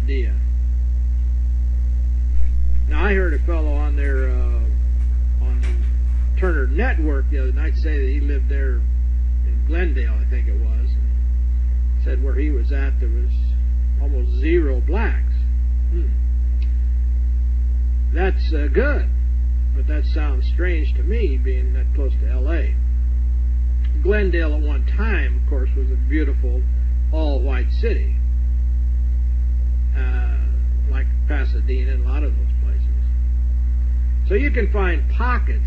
Pasadena. Now, I heard a fellow on there on the Turner Network the other night say that he lived there in Glendale, I think it was, and said where he was at there was almost zero blacks. That's good, but that sounds strange to me, being that close to L.A. Glendale at one time, of course, was a beautiful all-white city, like Pasadena and a lot of those places. So you can find pockets,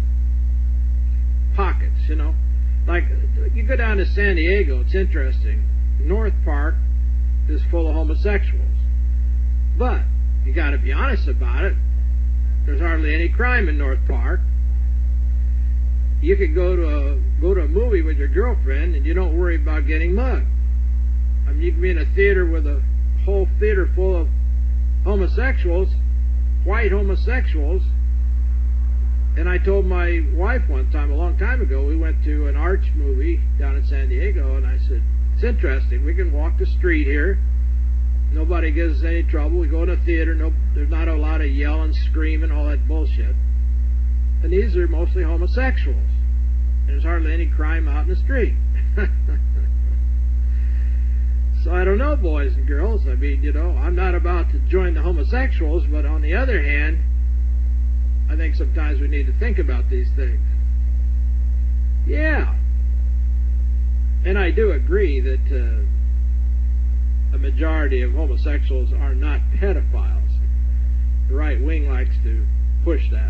you know. Like, you go down to San Diego, it's interesting. North Park is full of homosexuals. But, you got to be honest about it, there's hardly any crime in North Park. You could go to a movie with your girlfriend and you don't worry about getting mugged. I mean, you can be in a theater with a whole theater full of homosexuals, white homosexuals. And I told my wife one time, a long time ago, we went to an Arch movie down in San Diego, and I said, it's interesting, we can walk the street here, nobody gives us any trouble, we go to a theater, there's not a lot of yelling, screaming, all that bullshit. And these are mostly homosexuals. There's hardly any crime out in the street. So I don't know, boys and girls. I mean, you know, I'm not about to join the homosexuals, but on the other hand, I think sometimes we need to think about these things. Yeah. And I do agree that a majority of homosexuals are not pedophiles. The right wing likes to push that.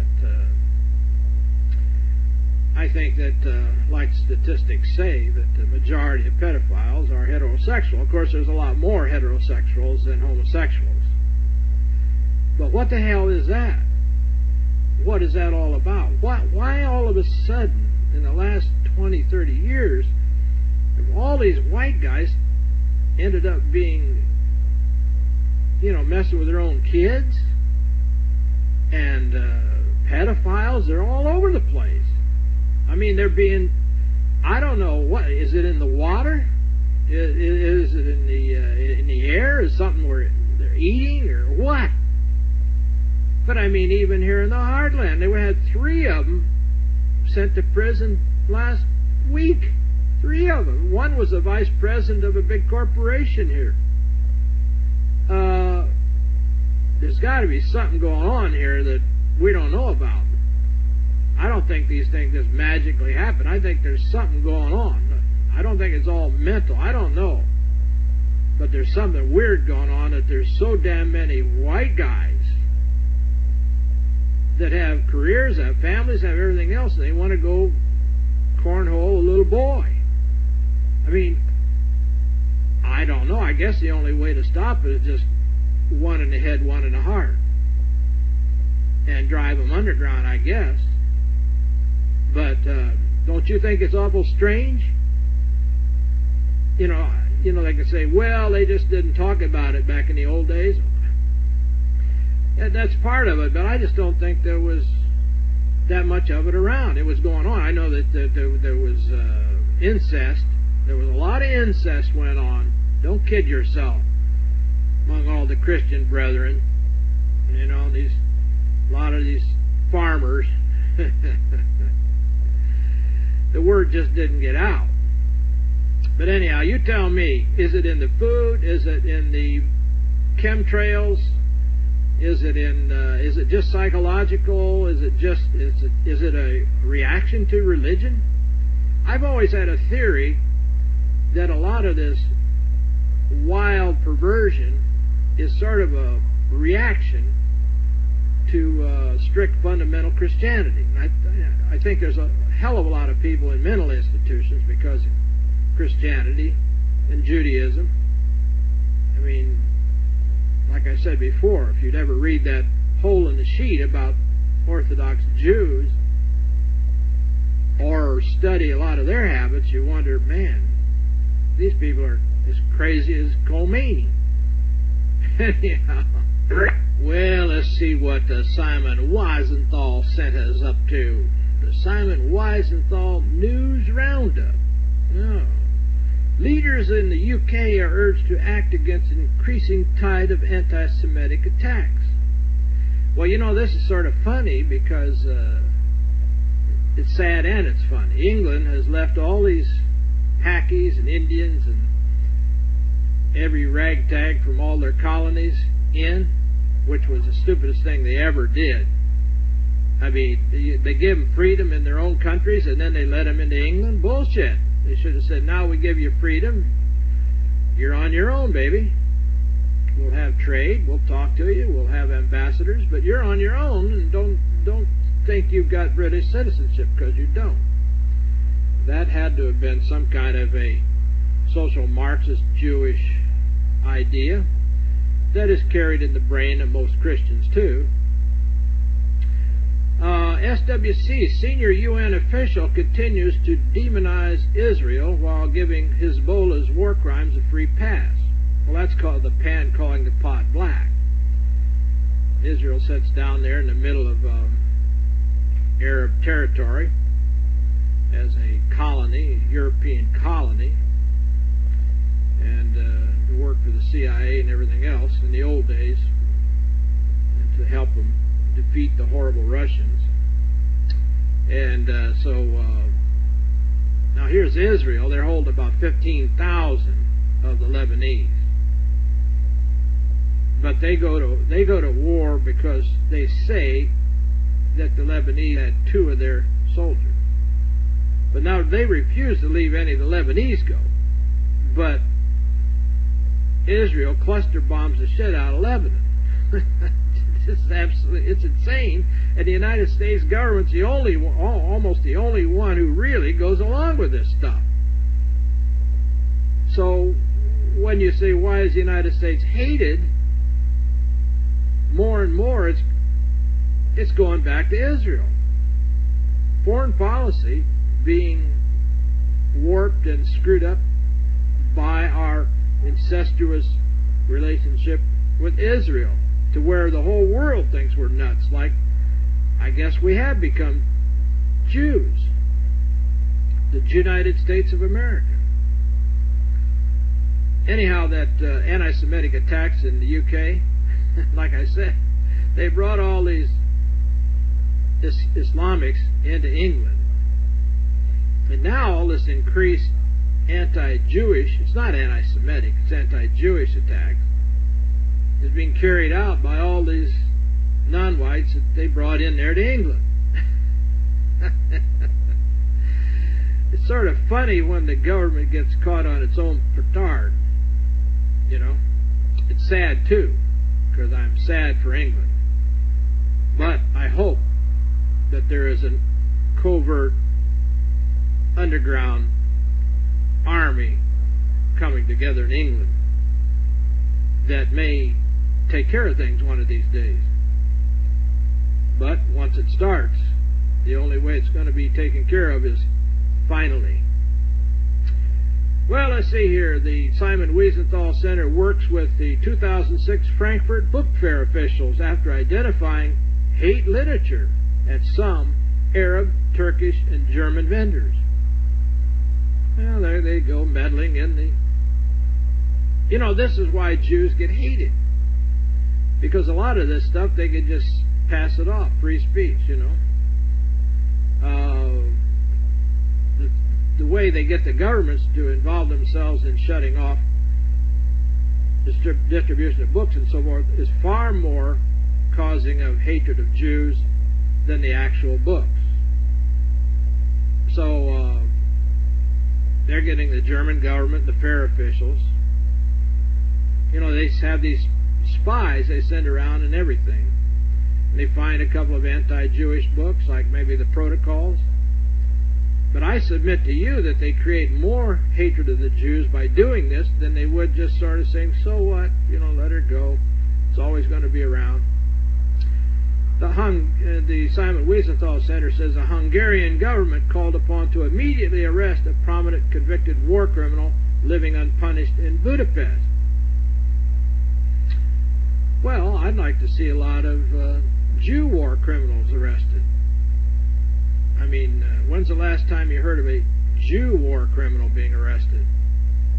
I think that, like statistics say, that the majority of pedophiles are heterosexual. Of course, there's a lot more heterosexuals than homosexuals. But what the hell is that? What is that all about? Why all of a sudden, in the last 20, 30 years, have all these white guys ended up being, you know, messing with their own kids? And pedophiles, they're all over the place. I mean, they're being, I don't know, what, is it in the water? Is it in the air? Is something where they're eating, or what? But I mean, even here in the heartland, they had 3 of them sent to prison last week. 3 of them. One was the vice president of a big corporation here. There's got to be something going on here that we don't know about. I don't think these things just magically happen. I think there's something going on. I don't think it's all mental. I don't know. But there's something weird going on, that there's so damn many white guys that have careers, have families, have everything else, and they want to go cornhole a little boy. I mean, I don't know. I guess the only way to stop it is just one in the head, one in the heart. And drive them underground, I guess. But don't you think it's awful strange? You know, they can say, well, they just didn't talk about it back in the old days. And that's part of it, but I just don't think there was that much of it around. It was going on. I know that there was incest. There was a lot of incest went on. Don't kid yourself. Among all the Christian brethren, you know, a lot of these farmers. The word just didn't get out. But anyhow, you tell me, is it in the food? Is it in the chemtrails? Is it just psychological? Is it a reaction to religion? I've always had a theory that a lot of this wild perversion is sort of a reaction to strict fundamental Christianity. And I think there's a hell of a lot of people in mental institutions because of Christianity and Judaism. I mean, like I said before, if you'd ever read that hole in the sheet about Orthodox Jews or study a lot of their habits, you wonder, man, these people are as crazy as Khomeini. Anyhow, well, let's see what Simon Wiesenthal sent us up to. The Simon Wiesenthal News Roundup. Oh, Leaders in the UK are urged to act against an increasing tide of anti-Semitic attacks. Well, you know, this is sort of funny because it's sad and it's funny. England has left all these Pakis and Indians and every ragtag from all their colonies in, which was the stupidest thing they ever did. I mean, they give them freedom in their own countries and then they let them into England? Bullshit. They should have said, now we give you freedom. You're on your own, baby. We'll have trade. We'll talk to you. We'll have ambassadors. But you're on your own, and don't think you've got British citizenship, because you don't. That had to have been some kind of a social Marxist Jewish idea that is carried in the brain of most Christians, too. SWC, senior UN official, continues to demonize Israel while giving Hezbollah's war crimes a free pass. Well, that's called the pan calling the pot black. Israel sits down there in the middle of Arab territory as a colony, a European colony, and to work for the CIA and everything else in the old days, and to help them defeat the horrible Russians. And so now here's Israel. They're holding about 15,000 of the Lebanese, but they go to war because they say that the Lebanese had 2 of their soldiers. But now they refuse to leave any of the Lebanese go. But Israel cluster bombs the shit out of Lebanon. It's insane, and the United States government's the only one, almost the only one who really goes along with this stuff. So when you say, why is the United States hated, more and more it's going back to Israel. Foreign policy being warped and screwed up by our incestuous relationship with Israel, to where the whole world thinks we're nuts, like I guess we have become Jews, the United States of America. Anyhow, that anti-Semitic attacks in the UK, like I said, they brought all these Islamics into England, and now all this increased anti-Jewish, it's not anti-Semitic, it's anti-Jewish attacks, is being carried out by all these non-whites that they brought in there to England. It's sort of funny when the government gets caught on its own petard, you know. It's sad too, because I'm sad for England. But I hope that there is a covert underground army coming together in England that may take care of things one of these days. But once it starts, the only way it's going to be taken care of is finally. Well, let's see here. The Simon Wiesenthal Center works with the 2006 Frankfurt Book Fair officials after identifying hate literature at some Arab, Turkish, and German vendors. Well, there they go, meddling in the... You know, this is why Jews get hated. Because a lot of this stuff, they could just pass it off, free speech, you know. The way they get the governments to involve themselves in shutting off distribution of books and so forth is far more causing of hatred of Jews than the actual books. So they're getting the German government, the fair officials. You know, they have these spies they send around and everything. And they find a couple of anti-Jewish books, like maybe the Protocols. But I submit to you that they create more hatred of the Jews by doing this than they would just sort of saying, so what, you know, let her go. It's always going to be around. The Simon Wiesenthal Center says the Hungarian government called upon to immediately arrest a prominent convicted war criminal living unpunished in Budapest. Well, I'd like to see a lot of Jew war criminals arrested. I mean, when's the last time you heard of a Jew war criminal being arrested?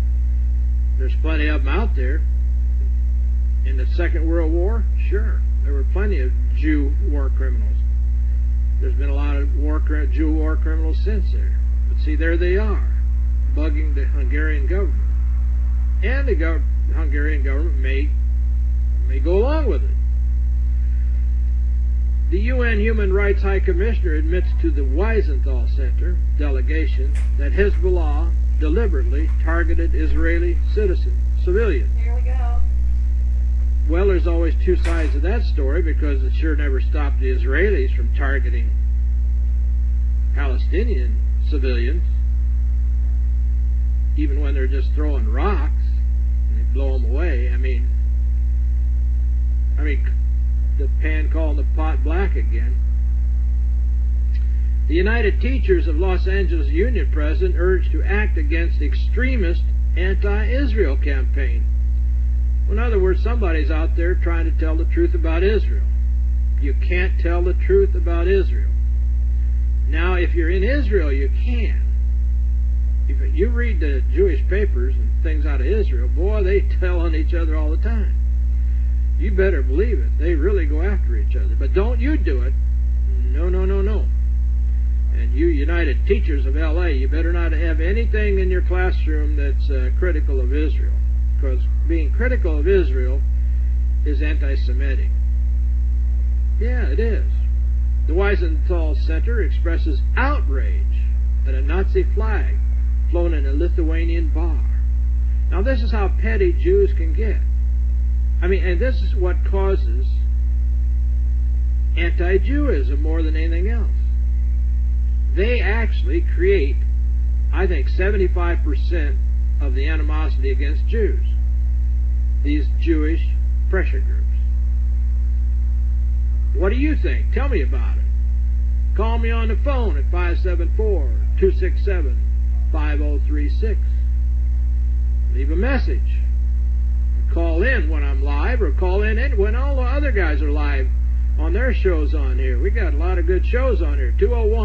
There's plenty of them out there. In the Second World War, sure, there were plenty of Jew war criminals. There's been a lot of Jew war criminals since there. But see, there they are, bugging the Hungarian government. And the Hungarian government may go along with it. The UN Human Rights High Commissioner admits to the Wiesenthal Center delegation that Hezbollah deliberately targeted Israeli civilians. Here we go. Well, there's always two sides of that story, because it sure never stopped the Israelis from targeting Palestinian civilians, even when they're just throwing rocks and they blow them away. I mean, the pan calling the pot black again. The United Teachers of Los Angeles Union president urged to act against the extremist anti-Israel campaign. In other words, somebody's out there trying to tell the truth about Israel. You can't tell the truth about Israel. Now, if you're in Israel, you can. If you read the Jewish papers and things out of Israel, boy, they tell on each other all the time. You better believe it. They really go after each other. But don't you do it. No, no, no, no. And you United Teachers of L.A., you better not have anything in your classroom that's critical of Israel. Because being critical of Israel is anti-Semitic. Yeah, it is. The Wiesenthal Center expresses outrage at a Nazi flag flown in a Lithuanian bar. Now, this is how petty Jews can get. And this is what causes anti-Jewism more than anything else. They actually create, I think, 75% of the animosity against Jews. These Jewish pressure groups. What do you think? Tell me about it. Call me on the phone at 574-267-5036. Leave a message. Call in when I'm live, or call in when all the other guys are live on their shows on here. We got a lot of good shows on here.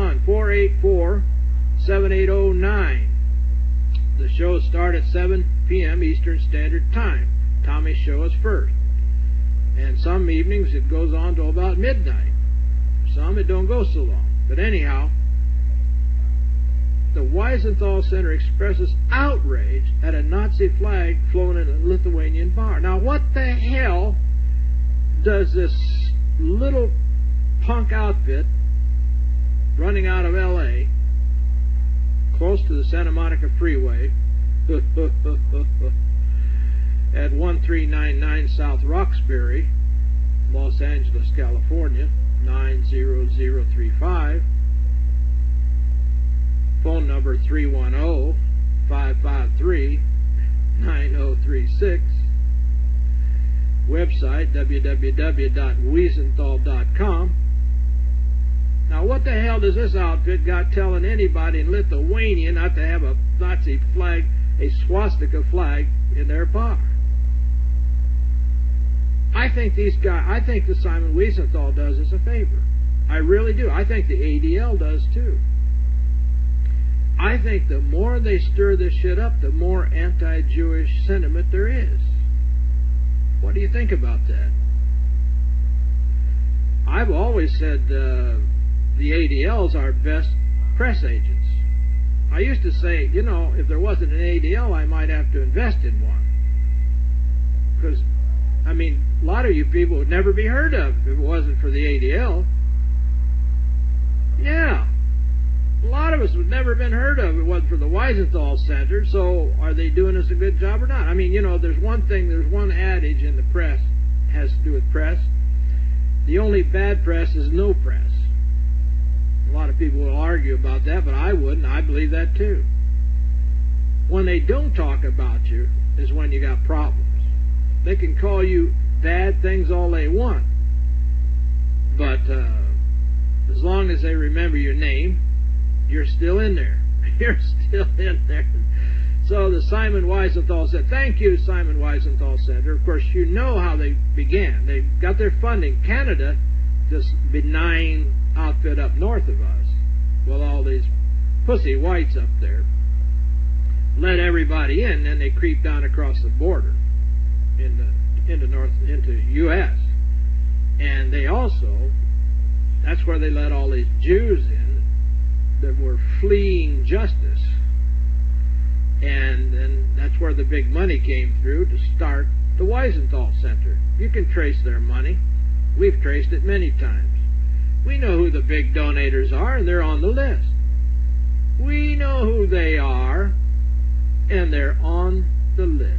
201-484-7809. The shows start at 7 p.m. Eastern Standard Time. Tommy's show is first. And some evenings it goes on till about midnight. Some it don't go so long. But anyhow, the Wiesenthal Center expresses outrage at a Nazi flag flown in a Lithuanian bar. Now, what the hell does this little punk outfit running out of L.A., close to the Santa Monica Freeway, at 1399 South Roxbury, Los Angeles, California, 90035. Phone number 310-553-9036. Website www.wiesenthal.com. Now, what the hell does this outfit got telling anybody in Lithuania not to have a Nazi flag, a swastika flag, in their bar? I think the Simon Wiesenthal does us a favor. I really do. I think the ADL does too. I think the more they stir this shit up, the more anti-Jewish sentiment there is. What do you think about that? I've always said the ADL's our best press agents. I used to say, if there wasn't an ADL, I might have to invest in one. Because, a lot of you people would never be heard of if it wasn't for the ADL. Yeah. A lot of us would never have been heard of if it wasn't for the Wiesenthal Center. So are they doing us a good job or not? There's one adage in the press, it has to do with press. The only bad press is no press. A lot of people will argue about that, but I wouldn't. I believe that too. When they don't talk about you is when you got problems. They can call you bad things all they want, but as long as they remember your name, you're still in there. You're still in there. So the Simon Wiesenthal said, thank you, Simon Wiesenthal Center. Of course, you know how they began. They got their funding. Canada, this benign outfit up north of us, well, all these pussy whites up there, let everybody in, then they creep down across the border into U.S. And they also, that's where they let all these Jews in that were fleeing justice. And then that's where the big money came through to start the Wiesenthal Center. You can trace their money. We've traced it many times. We know who the big donators are, and they're on the list. We know who they are, and they're on the list.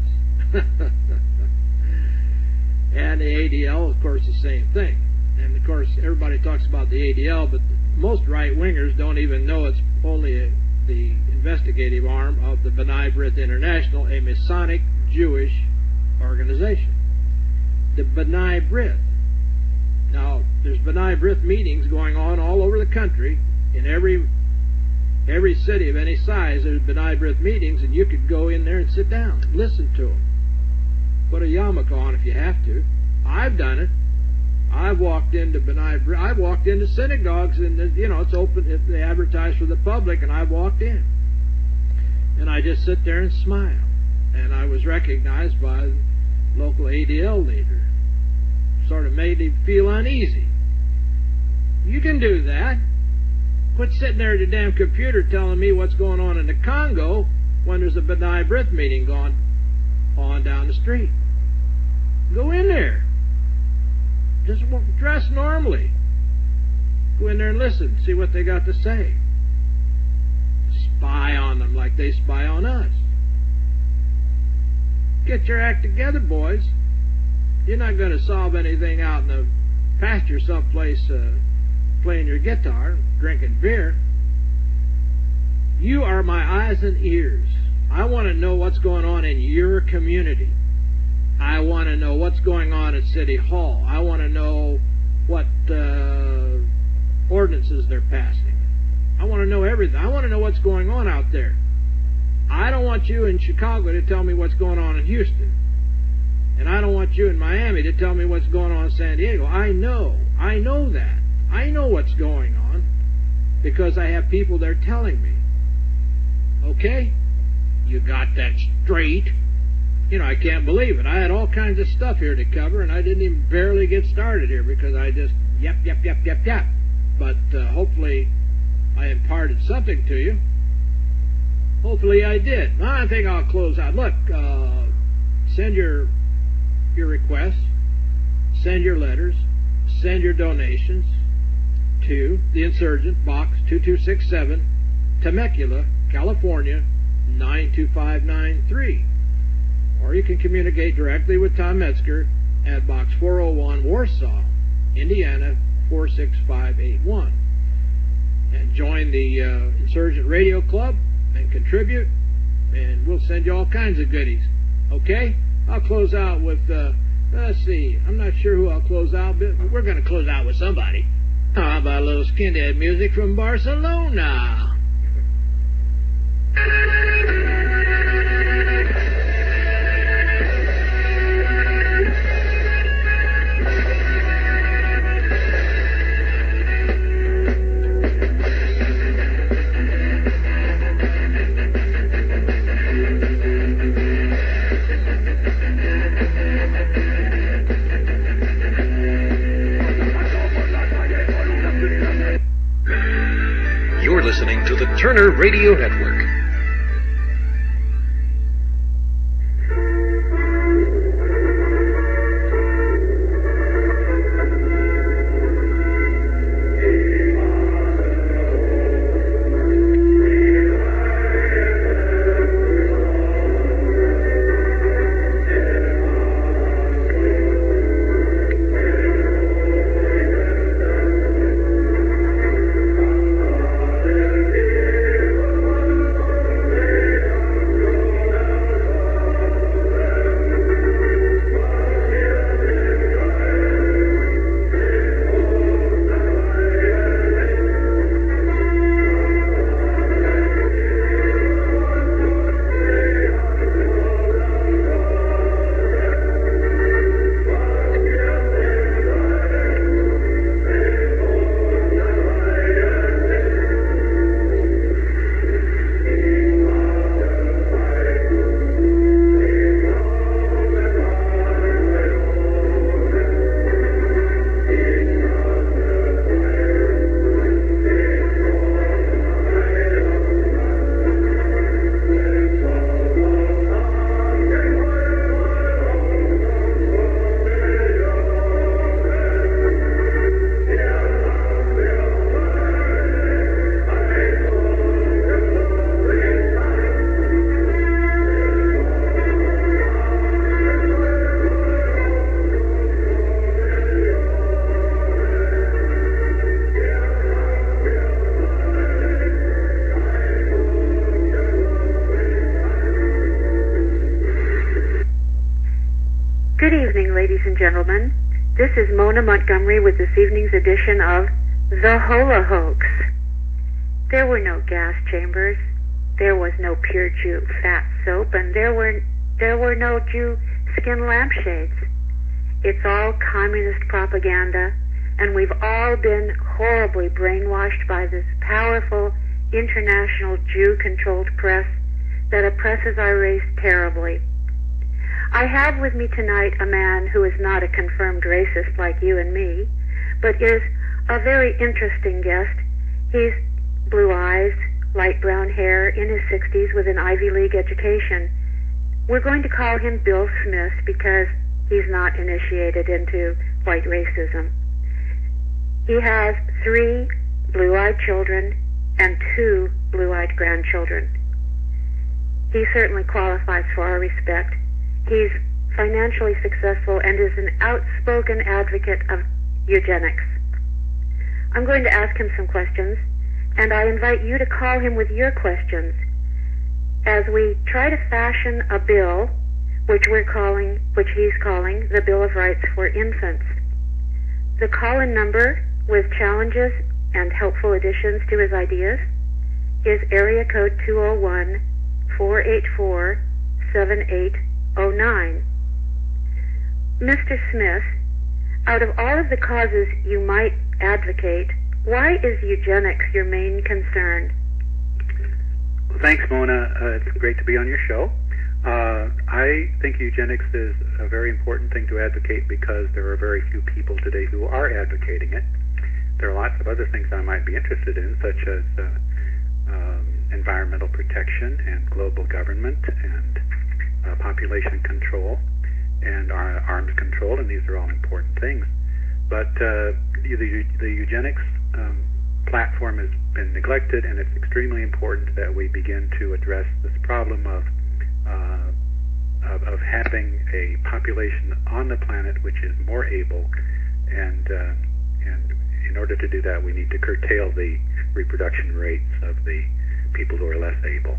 And the ADL, of course, the same thing. And, of course, everybody talks about the ADL, but most right-wingers don't even know it's only the investigative arm of the B'nai B'rith International, a Masonic Jewish organization. The B'nai B'rith. Now, there's B'nai B'rith meetings going on all over the country. In every city of any size, there's B'nai B'rith meetings, and you could go in there and sit down and listen to them. Put a yarmulke on if you have to. I've done it. I've walked into B'nai B'rith. I've walked into synagogues, and it's open. They advertise for the public, and I've walked in, and I just sit there and smile. And I was recognized by the local ADL leader. Sort of made him feel uneasy. You can do that. Quit sitting there at your damn computer telling me what's going on in the Congo when there's a B'nai B'rith meeting going on down the street. Go in there. Just dress normally. Go in there and listen. See what they got to say. Spy on them like they spy on us. Get your act together, boys. You're not going to solve anything out in the pasture someplace playing your guitar, drinking beer. You are my eyes and ears. I want to know what's going on in your community. I want to know what's going on at City Hall. I want to know what ordinances they're passing. I want to know everything. I want to know what's going on out there. I don't want you in Chicago to tell me what's going on in Houston. And I don't want you in Miami to tell me what's going on in San Diego. I know that. I know what's going on because I have people there telling me. Okay? You got that straight. I can't believe it. I had all kinds of stuff here to cover, and I didn't even barely get started here because I just yep. But hopefully I imparted something to you. Hopefully I did. Now I think I'll close out. Look, send your requests, send your letters, send your donations to the Insurgent, Box 2267, Temecula, California, 92593. Or you can communicate directly with Tom Metzger at Box 401, Warsaw, Indiana, 46581. And join the Insurgent Radio Club and contribute, and we'll send you all kinds of goodies. Okay? I'll close out with, let's see, I'm not sure who I'll close out, but we're going to close out with somebody. How about a little skinhead music from Barcelona? You're listening to the Turner Radio Network. everyone. This is Mona Montgomery with this evening's edition of The Hola Hoax. There were no gas chambers, there was no pure Jew fat soap, and there were no Jew skin lampshades. It's all communist propaganda, and we've all been horribly brainwashed by this powerful international Jew-controlled press that oppresses our race terribly. I have with me tonight a man who is not a confirmed racist like you and me, but is a very interesting guest. He's blue eyes, light brown hair, in his 60s with an Ivy League education. We're going to call him Bill Smith because he's not initiated into white racism. He has 3 blue-eyed children and 2 blue-eyed grandchildren. He certainly qualifies for our respect. He's financially successful and is an outspoken advocate of eugenics. I'm going to ask him some questions, and I invite you to call him with your questions as we try to fashion a bill which he's calling the Bill of Rights for Infants. The call-in number with challenges and helpful additions to his ideas is area code 201-484-7809. Mr. Smith, out of all of the causes you might advocate, why is eugenics your main concern? Well, thanks, Mona. It's great to be on your show. I think eugenics is a very important thing to advocate because there are very few people today who are advocating it. There are lots of other things I might be interested in, such as environmental protection and global government and population control and arms control, and these are all important things. But the eugenics platform has been neglected, and it's extremely important that we begin to address this problem of having a population on the planet which is more able, and in order to do that, we need to curtail the reproduction rates of the people who are less able.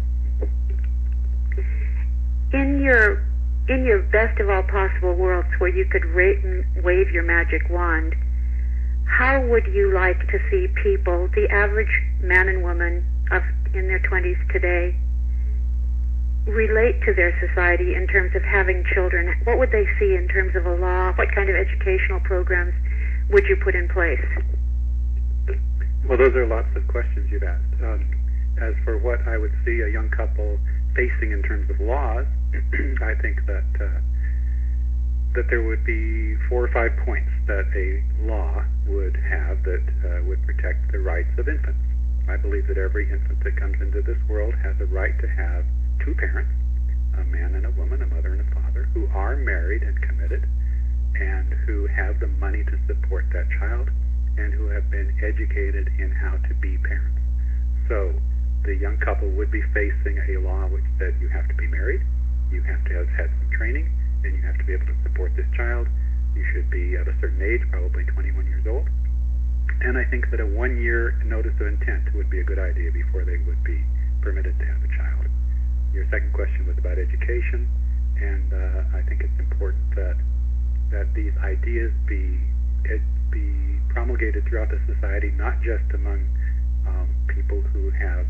In your best of all possible worlds, where you could wave your magic wand, how would you like to see people, the average man and woman in their 20s today, relate to their society in terms of having children? What would they see in terms of a law? What kind of educational programs would you put in place? Well, those are lots of questions you've asked. As for what I would see a young couple facing in terms of laws, I think that there would be 4 or 5 points that a law would have that would protect the rights of infants. I believe that every infant that comes into this world has a right to have 2 parents, a man and a woman, a mother and a father, who are married and committed, and who have the money to support that child, and who have been educated in how to be parents. So the young couple would be facing a law which said you have to be married, you have to have had some training, and you have to be able to support this child. You should be of a certain age, probably 21 years old. And I think that a 1-year notice of intent would be a good idea before they would be permitted to have a child. Your second question was about education, and I think it's important that these ideas be promulgated throughout the society, not just among people who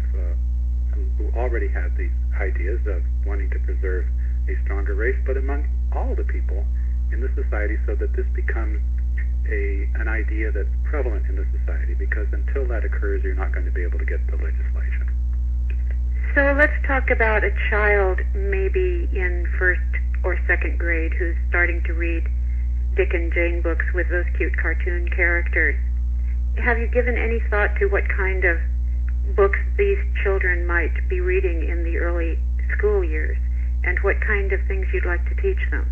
already have these ideas of wanting to preserve a stronger race, but among all the people in the society, so that this becomes an idea that's prevalent in the society, because until that occurs, you're not going to be able to get the legislation. So let's talk about a child maybe in 1st or 2nd grade who's starting to read Dick and Jane books with those cute cartoon characters. Have you given any thought to what kind of books these children might be reading in the early school years, and what kind of things you'd like to teach them?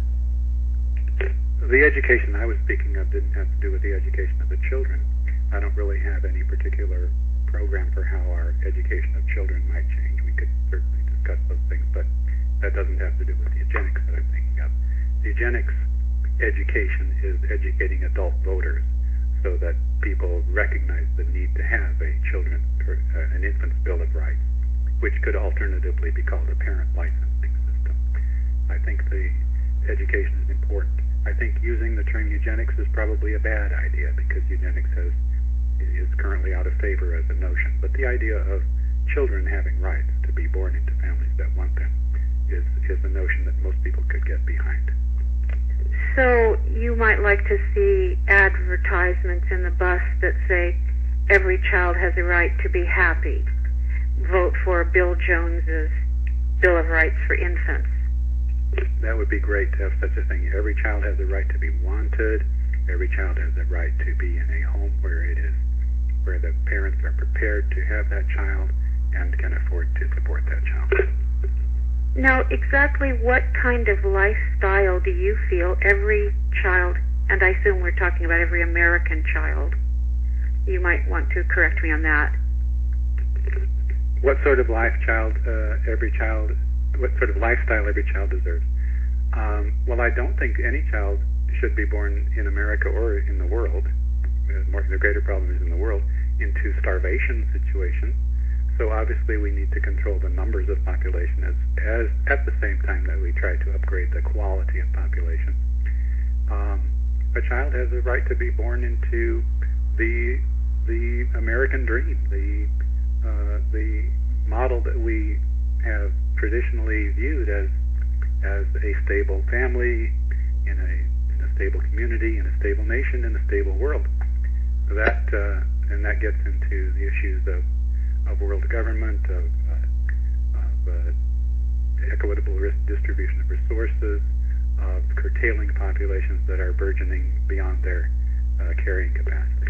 The education I was speaking of didn't have to do with the education of the children. I don't really have any particular program for how our education of children might change. We could certainly discuss those things, but that doesn't have to do with the eugenics that I'm thinking of. The eugenics education is educating adult voters so that people recognize the need to have an infant's Bill of Rights, which could alternatively be called a parent licensing system. I think the education is important. I think using the term eugenics eugenics is probably a bad idea because eugenics is currently out of favor as a notion. But the idea of children having rights to be born into families that want them is a notion that most people could get behind. So you might like to see advertisements in the bus that say, every child has a right to be happy. Vote for Bill Jones's Bill of Rights for Infants. That would be great to have such a thing. Every child has a right to be wanted. Every child has a right to be in a home where the parents are prepared to have that child and can afford to support that child. Now, exactly what kind of lifestyle do you feel every child, and I assume we're talking about every American child, you might want to correct me on that. What sort of lifestyle every child deserves? Well, I don't think any child should be born in America or in the world. The greater problem is in the world, into starvation situations. So obviously we need to control the numbers of population as at the same time that we try to upgrade the quality of population. A child has a right to be born into the American dream, the model that we have traditionally viewed as a stable family in a stable community, in a stable nation, in a stable world. And that gets into the issues of world government, of equitable distribution of resources, of curtailing populations that are burgeoning beyond their carrying capacity.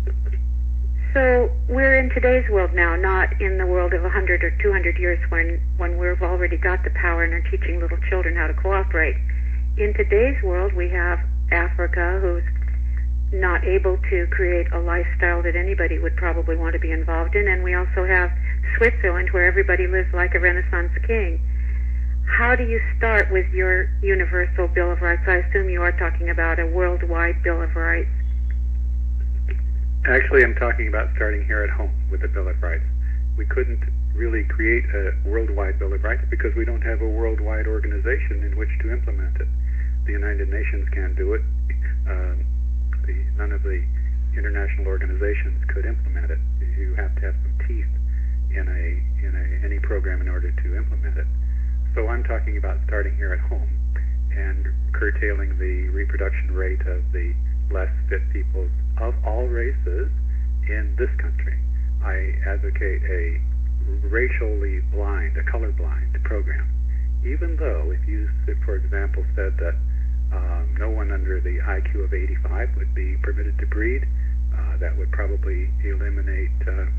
So we're in today's world now, not in the world of 100 or 200 years when we've already got the power and are teaching little children how to cooperate. In today's world, we have Africa, who's not able to create a lifestyle that anybody would probably want to be involved in, and we also have Switzerland, where everybody lives like a Renaissance king. How do you start with your universal Bill of Rights? I assume you are talking about a worldwide Bill of Rights. Actually, I'm talking about starting here at home with the Bill of Rights. We couldn't really create a worldwide Bill of Rights because we don't have a worldwide organization in which to implement it. The United Nations can't do it. None of the international organizations could implement it. You have to have some teeth in any program in order to implement it. So I'm talking about starting here at home and curtailing the reproduction rate of the less fit peoples of all races in this country. I advocate a racially blind, a colorblind program. Even though if you, for example, said that no one under the IQ of 85 would be permitted to breed, that would probably eliminate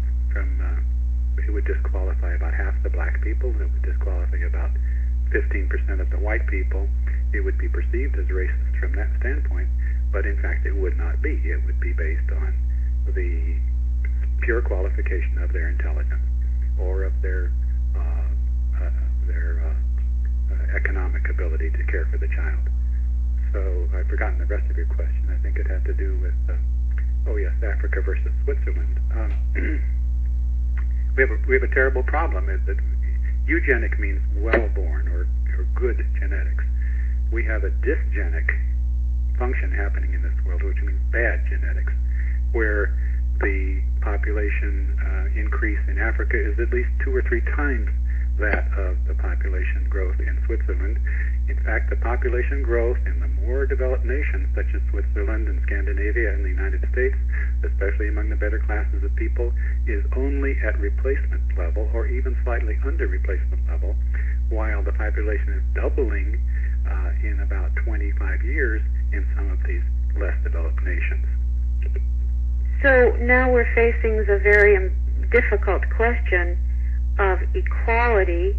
it would disqualify about half the black people, it would disqualify about 15% of the white people. It would be perceived as racist from that standpoint, but in fact it would not be. It would be based on the pure qualification of their intelligence or of their economic ability to care for the child. So I've forgotten the rest of your question. I think it had to do with, Africa versus Switzerland. We have a terrible problem. Is that eugenic means well-born or good genetics. We have a dysgenic function happening in this world, which means bad genetics, where the population increase in Africa is at least 2 or 3 times that of the population growth in Switzerland. In fact, the population growth in the more developed nations, such as Switzerland and Scandinavia and the United States, especially among the better classes of people, is only at replacement level or even slightly under replacement level, while the population is doubling in about 25 years in some of these less developed nations. So now we're facing the very difficult question of equality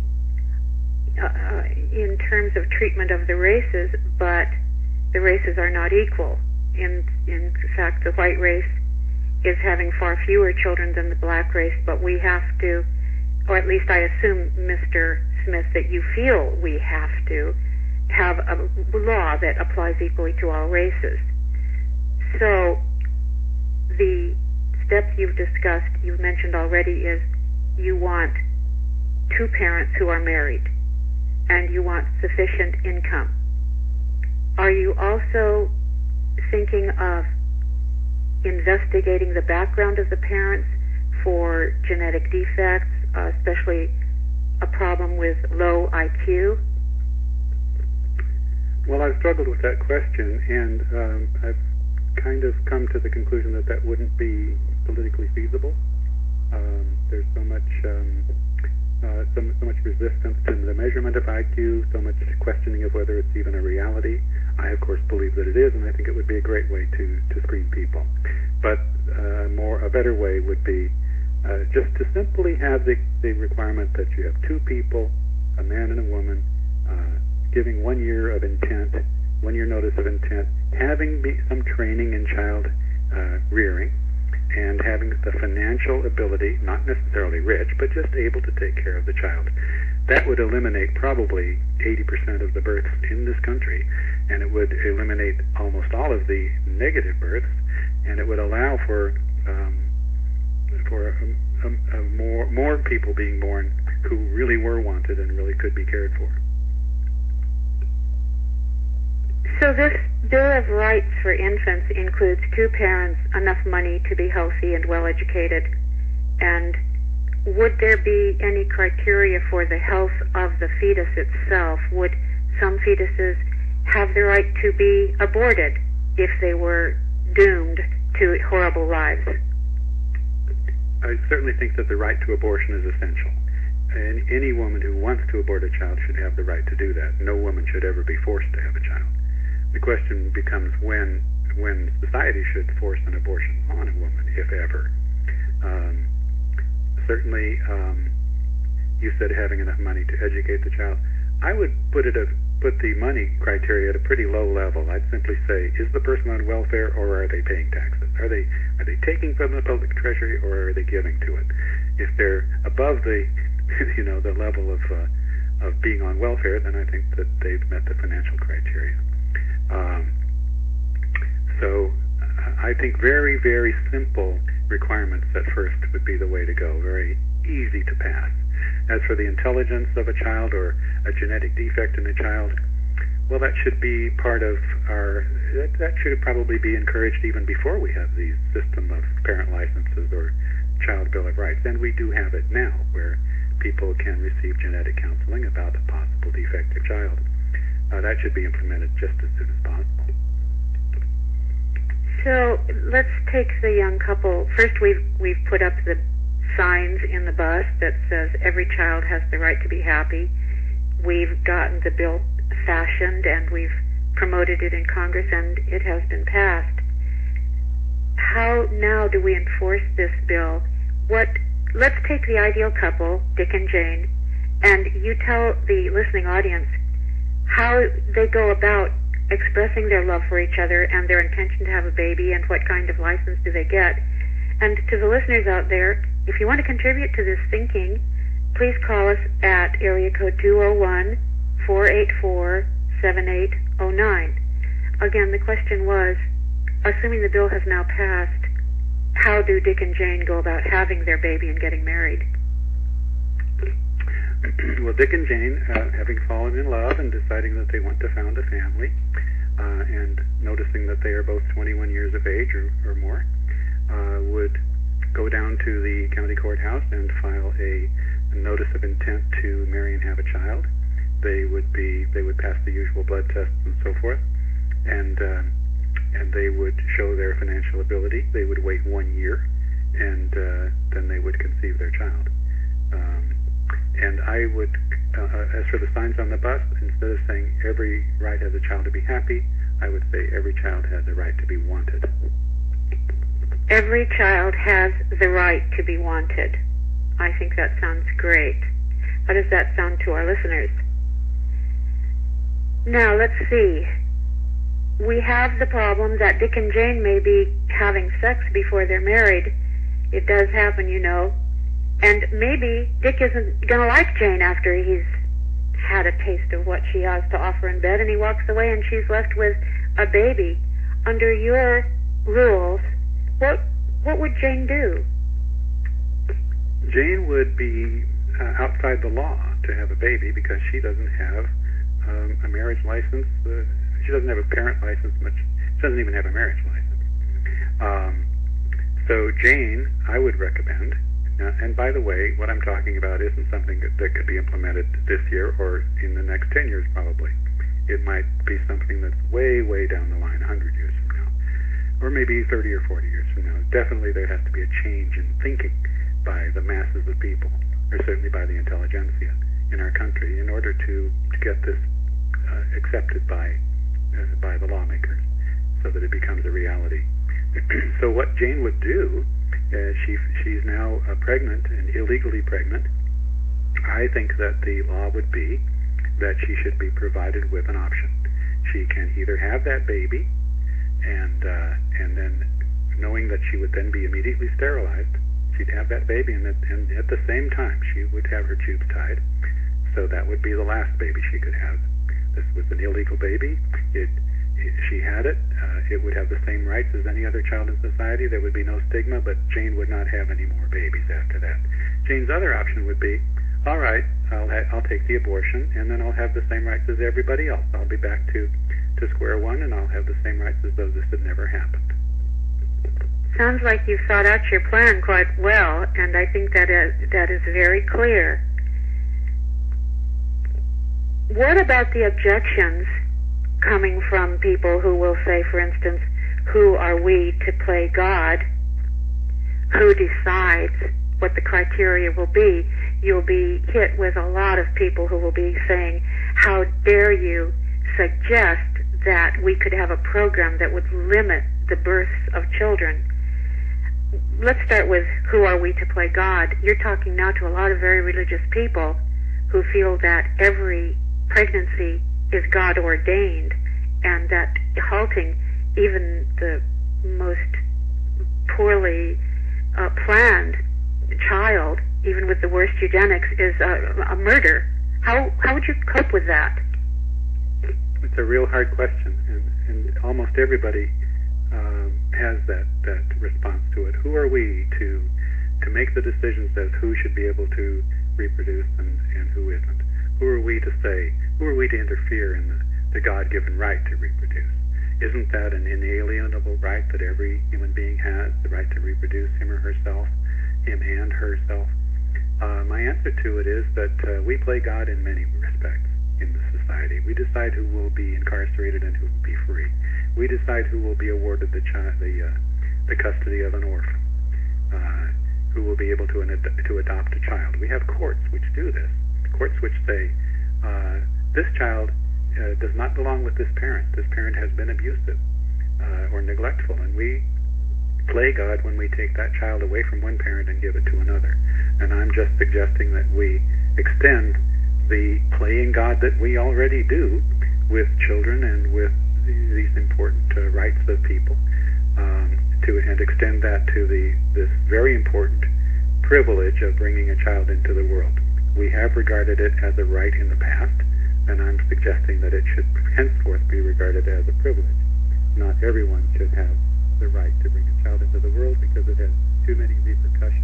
in terms of treatment of the races, but the races are not equal. In fact, the white race is having far fewer children than the black race, but we have to, or at least I assume, Mr. Smith, that you feel we have to have a law that applies equally to all races. So the steps you've discussed, you've mentioned already, is you want 2 parents who are married, and you want sufficient income. Are you also thinking of investigating the background of the parents for genetic defects, especially a problem with low IQ? Well, I've struggled with that question, and I've kind of come to the conclusion that that wouldn't be politically feasible. There's so much resistance to the measurement of IQ, so much questioning of whether it's even a reality. I, of course, believe that it is, and I think it would be a great way to screen people. But a better way would be just to simply have the requirement that you have two people, a man and a woman, giving 1 year of intent, 1 year notice of intent, having some training in child rearing, and having the financial ability, not necessarily rich, but just able to take care of the child. That would eliminate probably 80% of the births in this country, and it would eliminate almost all of the negative births, and it would allow for more people being born who really were wanted and really could be cared for. So this Bill of Rights for infants includes two parents, enough money to be healthy and well educated, and would there be any criteria for the health of the fetus itself? Would some fetuses have the right to be aborted if they were doomed to horrible lives? I certainly think that the right to abortion is essential. And any woman who wants to abort a child should have the right to do that. No woman should ever be forced to have a child. The question becomes when society should force an abortion on a woman, if ever. Certainly, you said having enough money to educate the child. I would put the money criteria at a pretty low level. I'd simply say, is the person on welfare, or are they paying taxes? Are they taking from the public treasury, or are they giving to it? If they're above the the level of being on welfare, then I think that they've met the financial criteria. So I think very, very simple requirements at first would be the way to go, very easy to pass. As for the intelligence of a child or a genetic defect in a child, well, that should be part of that should probably be encouraged even before we have the system of parent licenses or Child Bill of Rights. And we do have it now, where people can receive genetic counseling about a possible defective child. That should be implemented just as soon as possible. So let's take the young couple. First, we've put up the signs in the bus that says every child has the right to be happy. We've gotten the bill fashioned, and we've promoted it in Congress, and it has been passed. How now do we enforce this bill? Let's take the ideal couple, Dick and Jane, and you tell the listening audience how they go about expressing their love for each other and their intention to have a baby, and what kind of license do they get. And to the listeners out there, if you want to contribute to this thinking, please call us at area code 201-484-7809. Again, the question was, assuming the bill has now passed, how do Dick and Jane go about having their baby and getting married? Well, Dick and Jane, having fallen in love and deciding that they want to found a family, and noticing that they are both 21 years of age or more, would go down to the county courthouse and file a notice of intent to marry and have a child. They would pass the usual blood tests and so forth, and they would show their financial ability. They would wait 1 year, and then they would conceive their child. And I would, as for the signs on the bus, instead of saying every right has a child to be happy, I would say every child has a right to be wanted. Every child has the right to be wanted. I think that sounds great. How does that sound to our listeners? Now, let's see. We have the problem that Dick and Jane may be having sex before they're married. It does happen, you know. And maybe Dick isn't going to like Jane after he's had a taste of what she has to offer in bed, and he walks away and she's left with a baby. Under your rules, what would Jane do? Jane would be outside the law to have a baby because she doesn't have a marriage license. She doesn't have a parent license. She doesn't even have a marriage license. So Jane, I would recommend, and by the way, what I'm talking about isn't something that could be implemented this year or in the next 10 years probably. It might be something that's way, way down the line, 100 years from now, or maybe 30 or 40 years from now. Definitely there has to be a change in thinking by the masses of people, or certainly by the intelligentsia in our country, in order to get this accepted by the lawmakers, so that it becomes a reality. So what Jane would do, she's now pregnant and illegally pregnant. I think that the law would be that she should be provided with an option. She can either have that baby, and then knowing that she would then be immediately sterilized, she'd have that baby, and at the same time she would have her tubes tied. So that would be the last baby she could have. This was an illegal baby. She had it. It would have the same rights as any other child in society. There would be no stigma, but Jane would not have any more babies after that. Jane's other option would be, all right, I'll take the abortion, and then I'll have the same rights as everybody else. I'll be back to square one, and I'll have the same rights as though this had never happened. Sounds like you've thought out your plan quite well, and I think that is very clear. What about the objections coming from people who will say, for instance, who are we to play God? Who decides what the criteria will be? You'll be hit with a lot of people who will be saying, how dare you suggest that we could have a program that would limit the births of children? Let's start with, who are we to play God? You're talking now to a lot of very religious people who feel that every pregnancy is God ordained, and that halting even the most poorly planned child, even with the worst eugenics, is a murder. How would you cope with that? It's a real hard question, and almost everybody has that response to it. Who are we to make the decisions as who should be able to reproduce and who isn't? Who are we to say? Who are we to interfere in the God-given right to reproduce? Isn't that an inalienable right that every human being has, the right to reproduce him or herself, him and herself? My answer to it is that we play God in many respects in the society. We decide who will be incarcerated and who will be free. We decide who will be awarded the custody of an orphan, who will be able to adopt a child. We have courts which do this. Courts which say, this child does not belong with this parent. This parent has been abusive or neglectful, and we play God when we take that child away from one parent and give it to another. And I'm just suggesting that we extend the playing God that we already do with children and with these important rights of people, and extend that to this very important privilege of bringing a child into the world. We have regarded it as a right in the past, and I'm suggesting that it should henceforth be regarded as a privilege. Not everyone should have the right to bring a child into the world because it has too many repercussions.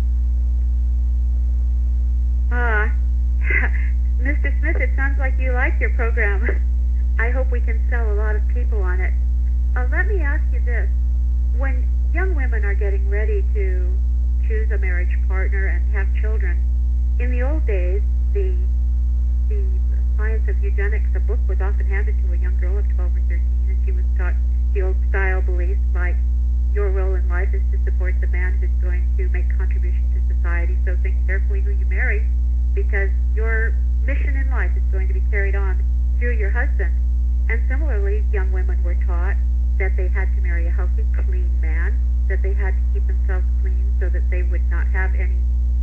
Mr. Smith, it sounds like you like your program. I hope we can sell a lot of people on it. Let me ask you this. When young women are getting ready to choose a marriage partner and have children, in the old days, the Science of Eugenics, a book, was often handed to a young girl of 12 or 13, and she was taught the old-style beliefs like, your role in life is to support the man who's going to make contributions to society, so think carefully who you marry, because your mission in life is going to be carried on through your husband. And similarly, young women were taught that they had to marry a healthy, clean man, that they had to keep themselves clean so that they would not have any,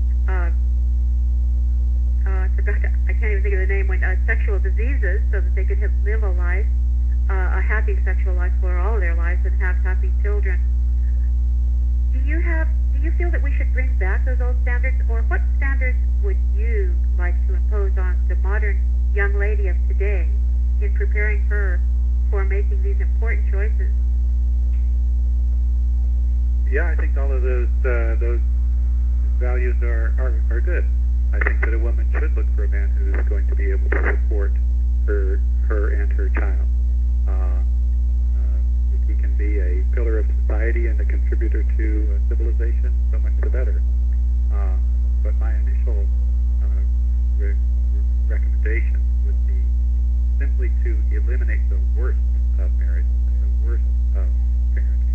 I can't even think of the name, sexual diseases, so that they could live a life, a happy sexual life for all their lives and have happy children. Do you feel that we should bring back those old standards, or what standards would you like to impose on the modern young lady of today in preparing her for making these important choices? Yeah, I think all of those values are good. I think that a woman should look for a man who is going to be able to support her and her child. be a pillar of society and a contributor to civilization, so much the better. But my initial recommendation would be simply to eliminate the worst of marriage and the worst of parenting.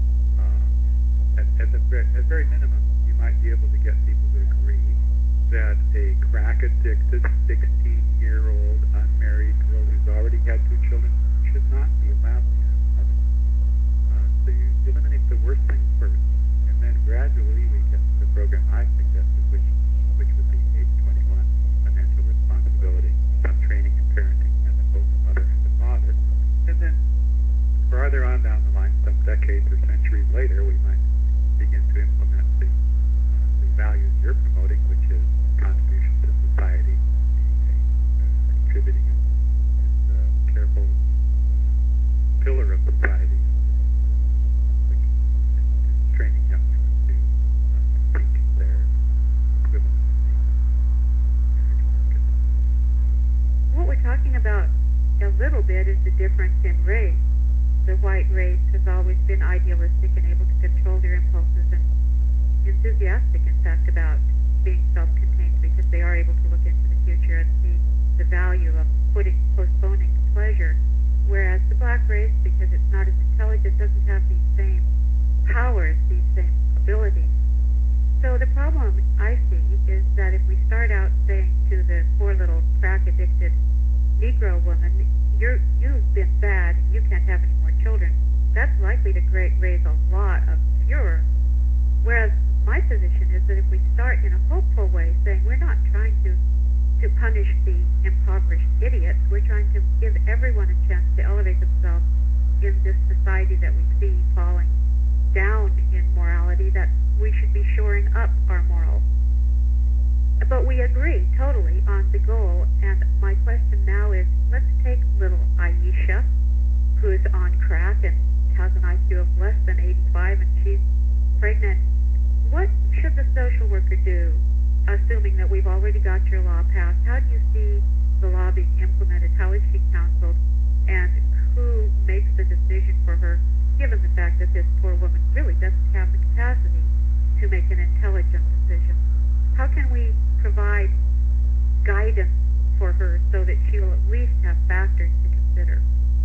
At very minimum, you might be able to get people to agree that a crack-addicted 16-year-old unmarried girl who's already had 2 children should not be allowed to have another. So you eliminate the worst things first, and then gradually we get to the program I suggested, which would be age 21, financial responsibility, some training and parenting, and then both the mother and the father. And then farther on down the line, some decades or centuries later, we might begin to implement the values you're promoting, which is contribution to society, being a contributing and careful pillar of society, which is training young women to seek their equivalent in the marriage market. What we're talking about a little bit is the difference in race. The white race has always been idealistic and able to control their impulses and enthusiastic, in fact, about being self-contained because they are able to look into the future and see the value of postponing pleasure. Whereas the black race, because it's not as intelligent, doesn't have these same powers, these same abilities. So the problem I see is that if we start out saying to the poor little crack-addicted Negro woman, you've been bad and you can't have any more children, that's likely to raise a lot of furor. Whereas my position is that if we start in a hopeful way, saying we're not trying to punish the impoverished idiots, we're trying to give everyone a chance to elevate themselves in this society that we see falling down in morality, that we should be shoring up our morals. But we agree totally on the goal, and my question now is, let's take little Aisha, who's on crack and has an IQ of less than 85, and she's pregnant. What should the social worker do, assuming that we've already got your law passed? How do you see the law being implemented? How is she counseled? And who makes the decision for her, given the fact that this poor woman really doesn't have the capacity to make an intelligent decision? How can we provide guidance for her so that she will at least have factors to consider?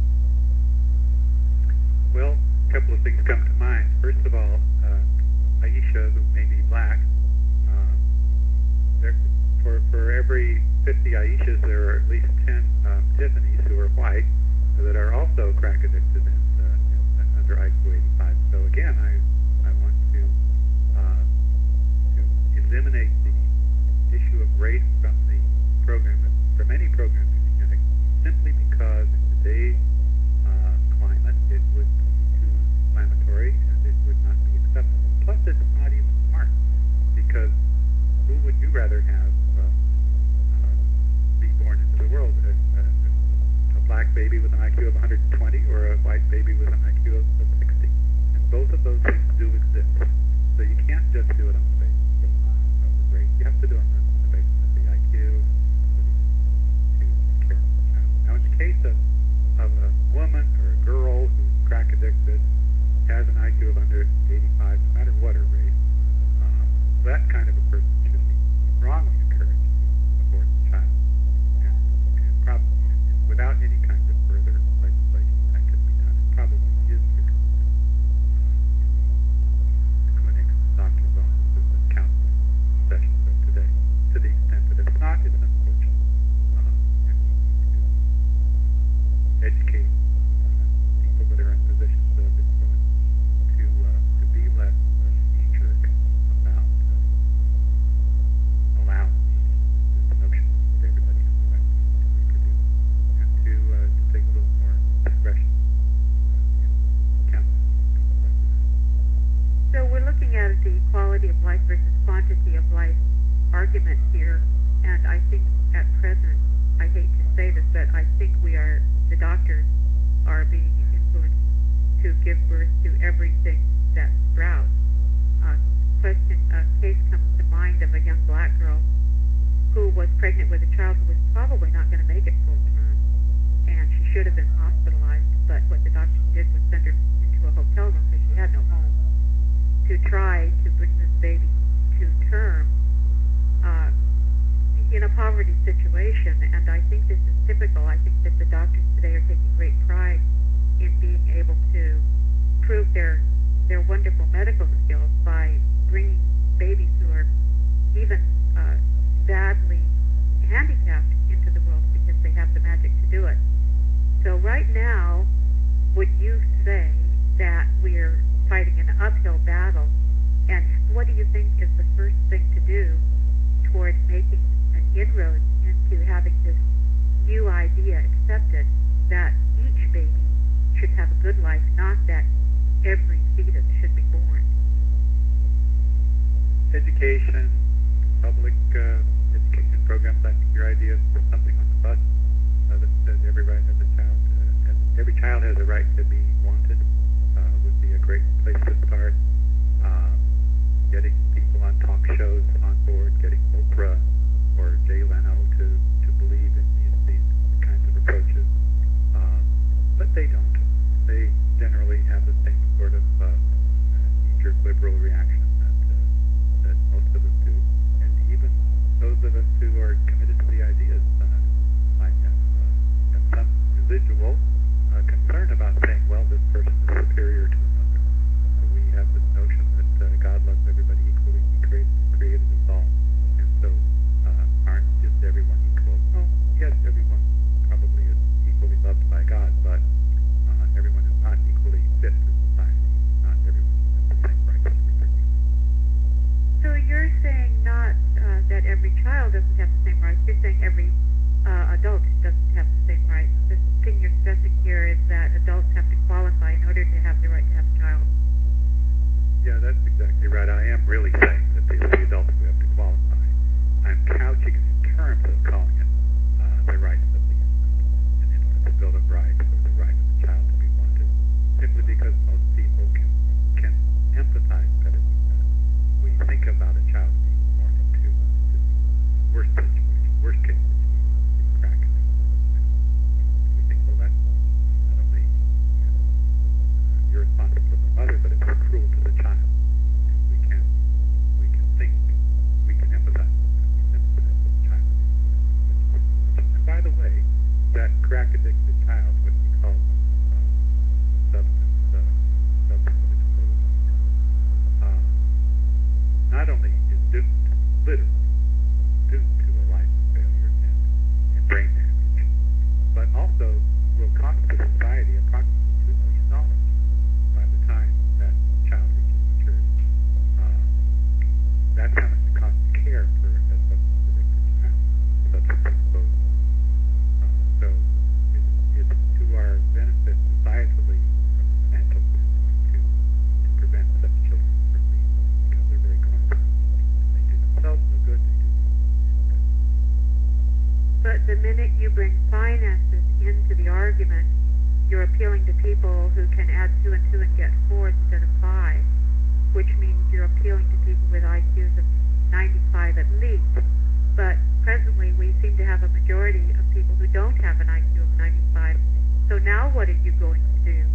Well, a couple of things come to mind. First of all, Aisha, who may be black, for every 50 Aishas, there are at least 10 Tiffany's who are white that are also crack addicted and under IQ 85. So again, I want to eliminate the issue of race from the program, from any program in eugenics, simply because in today's climate it would be too inflammatory and it would not be acceptable. Plus, it's not even smart, because who would you rather have be born into the world? A black baby with an IQ of 120 or a white baby with an IQ of 60? And both of those things do exist. So you can't just do it on the basis of the race. You have to do it on the basis of the IQ to care for the child. Now, in the case of a woman or a girl who's crack addicted, has an IQ of under 85, no matter what her race, that kind of a person should be strongly encouraged to abort the child. And probably, without any kind of further legislation, that could be done. It probably is the clinics, doctor's offices, and counseling sessions of today. To the extent that it's not, it's unfortunate. And we need to educate people that are in positions of influence to be less knee-jerk about allowing this notion that everybody has the right to reproduce, and to take a little more discretion in counseling people like that. So we're looking at the quality of life versus quantity of life argument here, and I think at present, I hate to say this, but I think the doctors are being influenced to give birth to everything that sprouts. A case comes to mind of a young black girl who was pregnant with a child who was probably not going to make it full term, and she should have been hospitalized, but what the doctor did was send her into a their wonderful medical skills by bringing babies who are even badly handicapped into the world because they have the magic to do it. So right now, would you say that we're fighting an uphill battle? And what do you think is the first thing to do toward making an inroad into having this new idea accepted that each baby should have a good life, not that every fetus should be born? Education, public education programs. I think your idea of something on the bus that says every child has a right to be wanted would be a great place to start. Getting people on talk shows on board, getting Oprah or Jay Leno to believe in these kinds of approaches. But they don't. They generally have the same sort of knee-jerk liberal reaction that most of us do. And even those of us who are committed to the ideas might have some residual concern about saying, well, this person is superior to another. So we have this notion that God loves everybody equally. He created us all. And so is everyone equal? Well, yes, everyone probably is equally loved by God, but everyone is not equally fit for society. Not everyone has the same rights to reproduce. So you're saying not that every child doesn't have the same rights. You're saying every adult doesn't have the same rights. The thing you're stressing here is that adults have to qualify in order to have the right to have a child. Yeah, that's exactly right. I am really saying that it's the adults who have to qualify. I'm couching it in terms of calling it the rights of the infant, and infant's Bill of Rights, or the right of the child to be wanted, simply because most people can empathize better with that. We think about a child being born into this worst situation, worst case situation, crack in it. We think, well, that's not only irresponsible to the mother, but it's cruel to the child. We can think, we can empathize with that. We sympathize with the child. And by the way, that crack-addicted child, what we call substance exposed, not only is doomed, literally doomed to a life of failure and brain damage, but also will cost the society approximately $2 million by the time that child reaches maturity. That's how much it costs to care for a substance-addicted child, substance exposed. So it's to our benefit societally from a financial standpoint to prevent such children from being born, because they're very costly. They do themselves no good, they do good. But the minute you bring finances into the argument, you're appealing to people who can add 2 and 2 and get 4 instead of 5, which means you're appealing to people with IQs of 95 at least. But presently we seem to have a majority of people who don't have an IQ of 95. So now what are you going to do?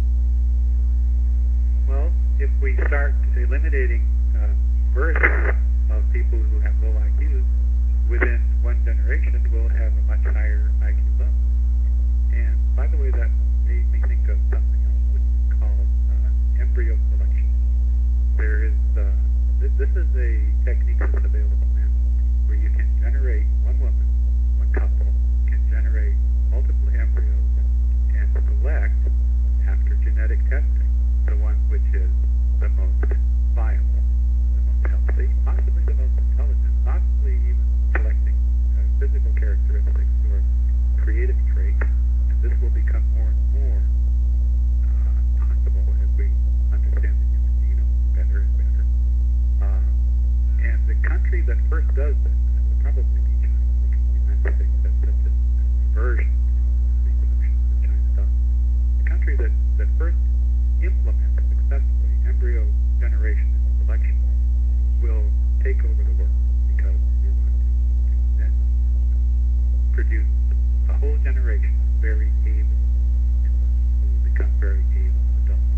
Well, if we start eliminating births of people who have low IQs, within one generation we'll have a much higher IQ level. And by the way, that made me think of something else which is called embryo selection. There is this is a technique that's available now, where you can generate one woman, one couple, can generate multiple embryos and select, after genetic testing, the one which is the most viable, the most healthy, possibly the most intelligent, possibly even selecting physical characteristics or creative traits. And this will become more and more possible as we understand the human genome better and better. And the country that first does this, and it will probably be China, because the United States has such an aversion to these notions that China does. The country that first implements successfully embryo generation and selection will take over the world, because you're going to then produce a whole generation of very able infants who will become very able adults.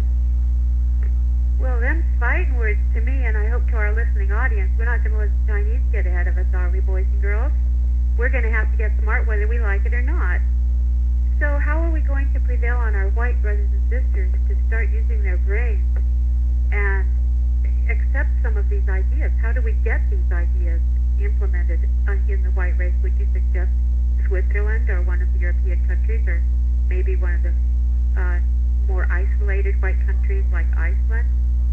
Well, them's fighting words to me, and I hope to our listening audience. We're not going to let the Chinese get ahead of us, are we, boys and girls? We're going to have to get smart whether we like it or not. So how are we going to prevail on our white brothers and sisters to start using their brains and get these ideas implemented in the white race, would you suggest Switzerland or one of the European countries, or maybe one of the more isolated white countries like Iceland?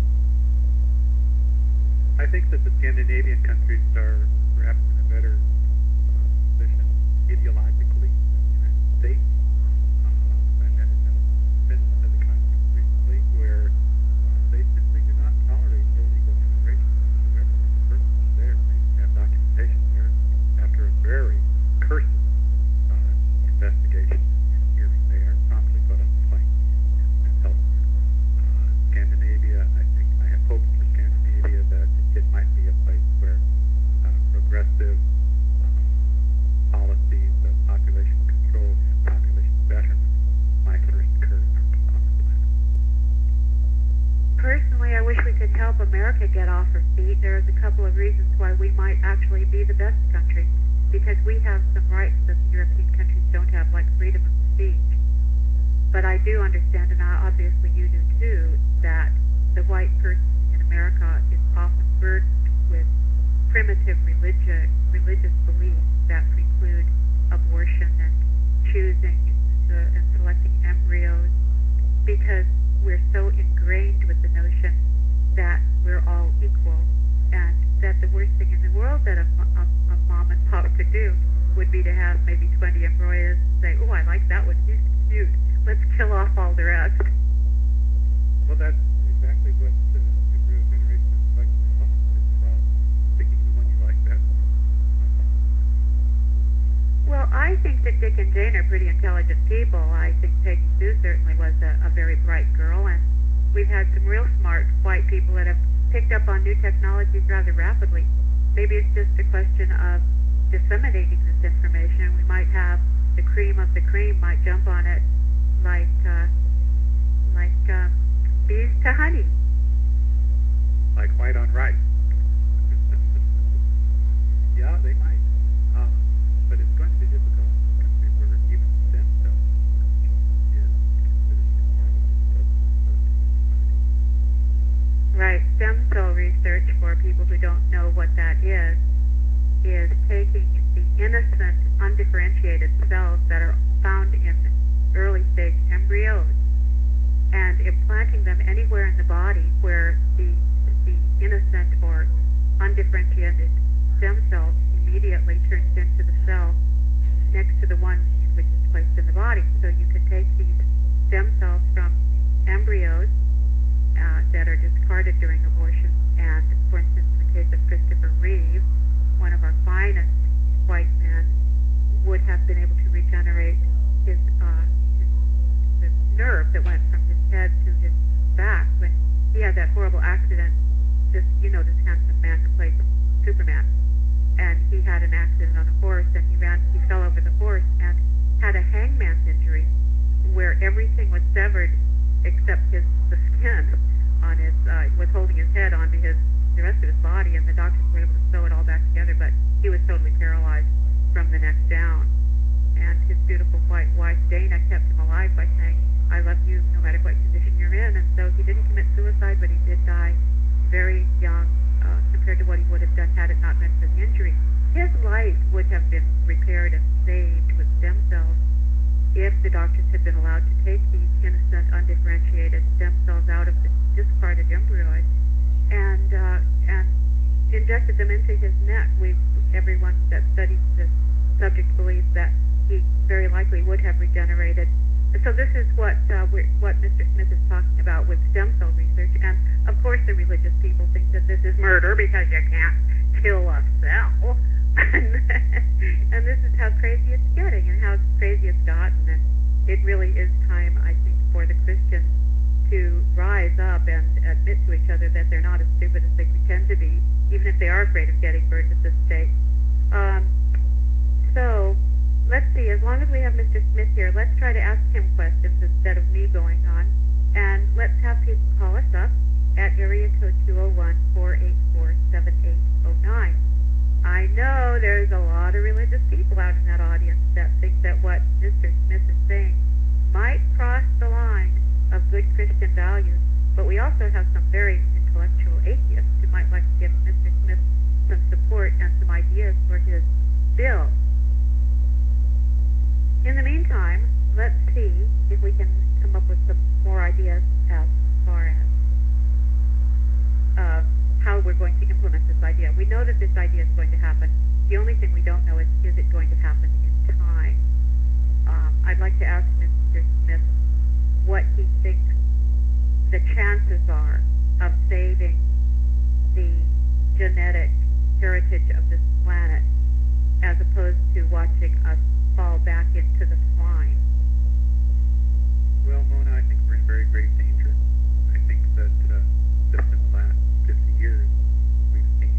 I think that the Scandinavian countries are perhaps in a better position ideologically than the United States. I met in Finland as a conference recently where they simply do not tolerate illegal immigration whatsoever. The person is there, they have documentation there. After a very cursory investigation and hearing, they are promptly put on the plane and held there. Scandinavia, I think, I have hopes for Scandinavia that it might be a place where progressive policies of population control and population betterment might first occur on the planet. Personally, I wish we could help America get off her feet. There's a couple of reasons why we might actually be the best country, because we have some rights that the European countries don't have, like freedom of speech. But I do understand, and obviously you do too, that the white person in America is often burdened with primitive religious beliefs that preclude abortion and choosing and selecting embryos, because we're so ingrained with the notion that we're all equal, and that the worst thing in the world that a mom and pop could do would be to have maybe 20 embryos and say, oh, I like that one, he's cute, let's kill off all the rest. Well, that's exactly what embryo generation is like. It's about picking the one you like best. Well, I think that Dick and Jane are pretty intelligent people. I think Peggy Sue certainly was a very bright girl, and we've had some real smart white people that have picked up on new technologies rather rapidly. Maybe it's just a question of disseminating this information. We might have the cream of the cream might jump on it like bees to honey. Like white on rice. Yeah, they might. But it's going to be difficult in a country where even stem cell is considered immoral. Right. Stem cell research, for people who don't know what that is taking the innocent, undifferentiated cells that are found in early stage embryos and implanting them anywhere in the body where the innocent or undifferentiated stem cell immediately turns into the cell next to the one which is placed in the body. So you can take these stem cells from embryos that are discarded during abortion, and for instance, in the case of Christopher Reeve, one of our finest white men, would have been able to regenerate the nerve that went from his head to his back when he had that horrible accident. This handsome man who played Superman, and he had an accident on a horse, and he fell over the horse and had a hangman's injury where everything was severed except the skin on his was holding his head onto the rest of his body, and the doctors were able to sew it all back together, but he was totally paralyzed from the neck down. And his beautiful white wife Dana kept him alive by saying, I love you no matter what condition you're in. And so he didn't commit suicide, but he did die very young compared to what he would have done had it not been for the injury. His life would have been repaired and saved with stem cells if the doctors had been allowed to take these innocent, undifferentiated stem cells out of the discarded embryos and injected them into his neck. Everyone that studies this subject believes that he very likely would have regenerated. So this is what Mr. Smith is talking about with stem cell research. And of course the religious people think that this is murder because you can't kill a cell. And this is how crazy it's getting and how crazy it's gotten. And it really is time, I think, for the Christians to rise up and admit to each other that they're not as stupid as they pretend to be, even if they are afraid of getting burned at this stake. So let's see, as long as we have Mr. Smith here, let's try to ask him questions instead of me going on. And let's have people call us up at area code 201-484-7809. I know there's a lot of religious people out in that audience that think that what Mr. Smith is saying might cross the line of good Christian values, but we also have some very intellectual atheists who might like to give Mr. Smith going to implement this idea. We know that this idea is going to happen. The only thing we don't know is it going to happen in time? I'd like to ask Mr. Smith what he thinks the chances are of saving the genetic heritage of this planet as opposed to watching us fall back into the slime. Well, Mona, I think we're in very great danger. I think that just in the last 50 years, we've seen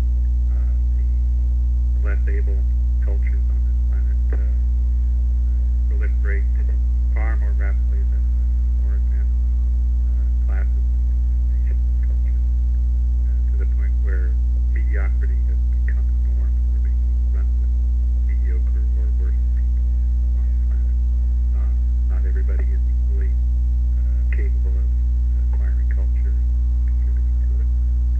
the less able cultures on this planet proliferate far more rapidly than the more advanced classes and nations and cultures, to the point where mediocrity has become the norm. We're being run with mediocre or worse people on the planet. Not everybody is equally capable of acquiring culture and contributing to it.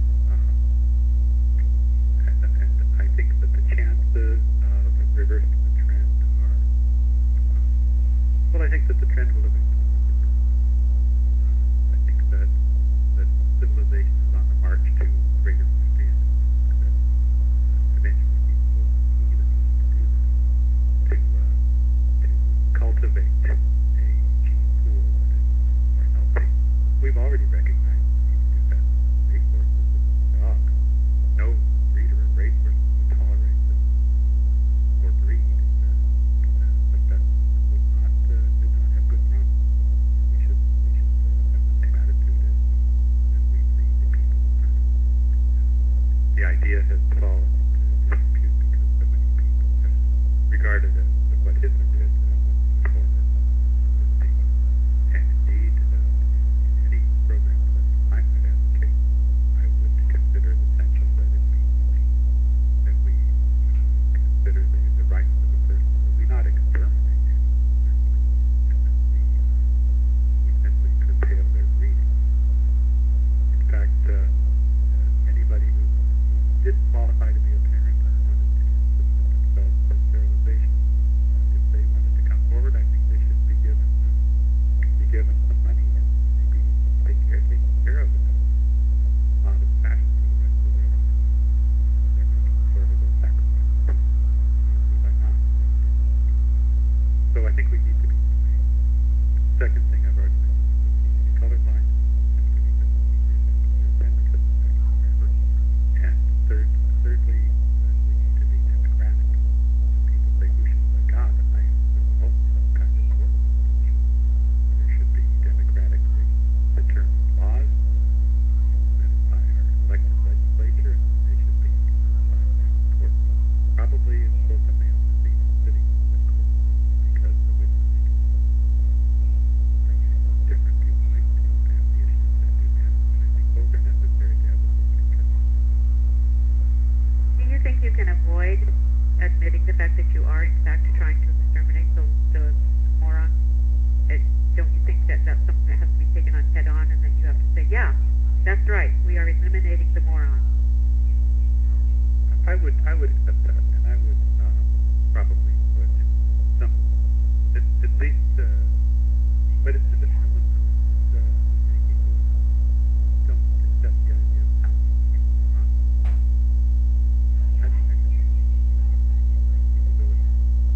And I think that the chances of reversing the trend are, well, I think that the trend will eventually reverse. I think that civilization is on the march to greater understanding. That eventually people will see the need to do this, to cultivate a gene pool that is more healthy. We've already recognized that you can do that with racehorses and dogs. No breeder of racehorses would tolerate this or breed the best did not have good runs. We should have the same attitude as we breed the people. The idea has fallen into disrepute because so many people have regarded it as what Hitler did was horror. And indeed, in any program that I might advocate, I would consider it essential that it be that we consider the rights of the person, that we not exterminate him, and that we simply curtail their breeding. In fact, anybody who didn't qualify to be a parent and wanted to submit themselves to sterilization, if they wanted to come forward, I think they should be given some money and maybe taken care of in a lot of fashion for the rest of their life. They're making sort of a sacrifice. By not. So I think we need to be humane. Second thing I've already mentioned is we need to be colorblind, and we need to implement because of forever. And thirdly, we need to be democratic. People say, who should elect God? And I hope some kind of court. There should be democratically determined laws implemented by our elected legislature, and they should be implemented by the court. Probably in both the male and the female sitting in the court, because the witnessing is different viewpoints don't have the issues that do men, and I think both are necessary to have the voting country. Do you think you can avoid admitting the fact that you are in fact trying to exterminate the morons? Don't you think that that's something that has to be taken on head on, and that you have to say, yeah, that's right, we are eliminating the morons? I would accept that, and I would probably put some, at least, but it's the problem is many people don't accept the idea of how many people are on. How do you measure capability?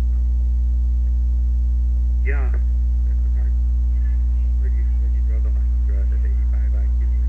Yeah, that's a hard. Where do you draw the line? Draw it at 85 IQ or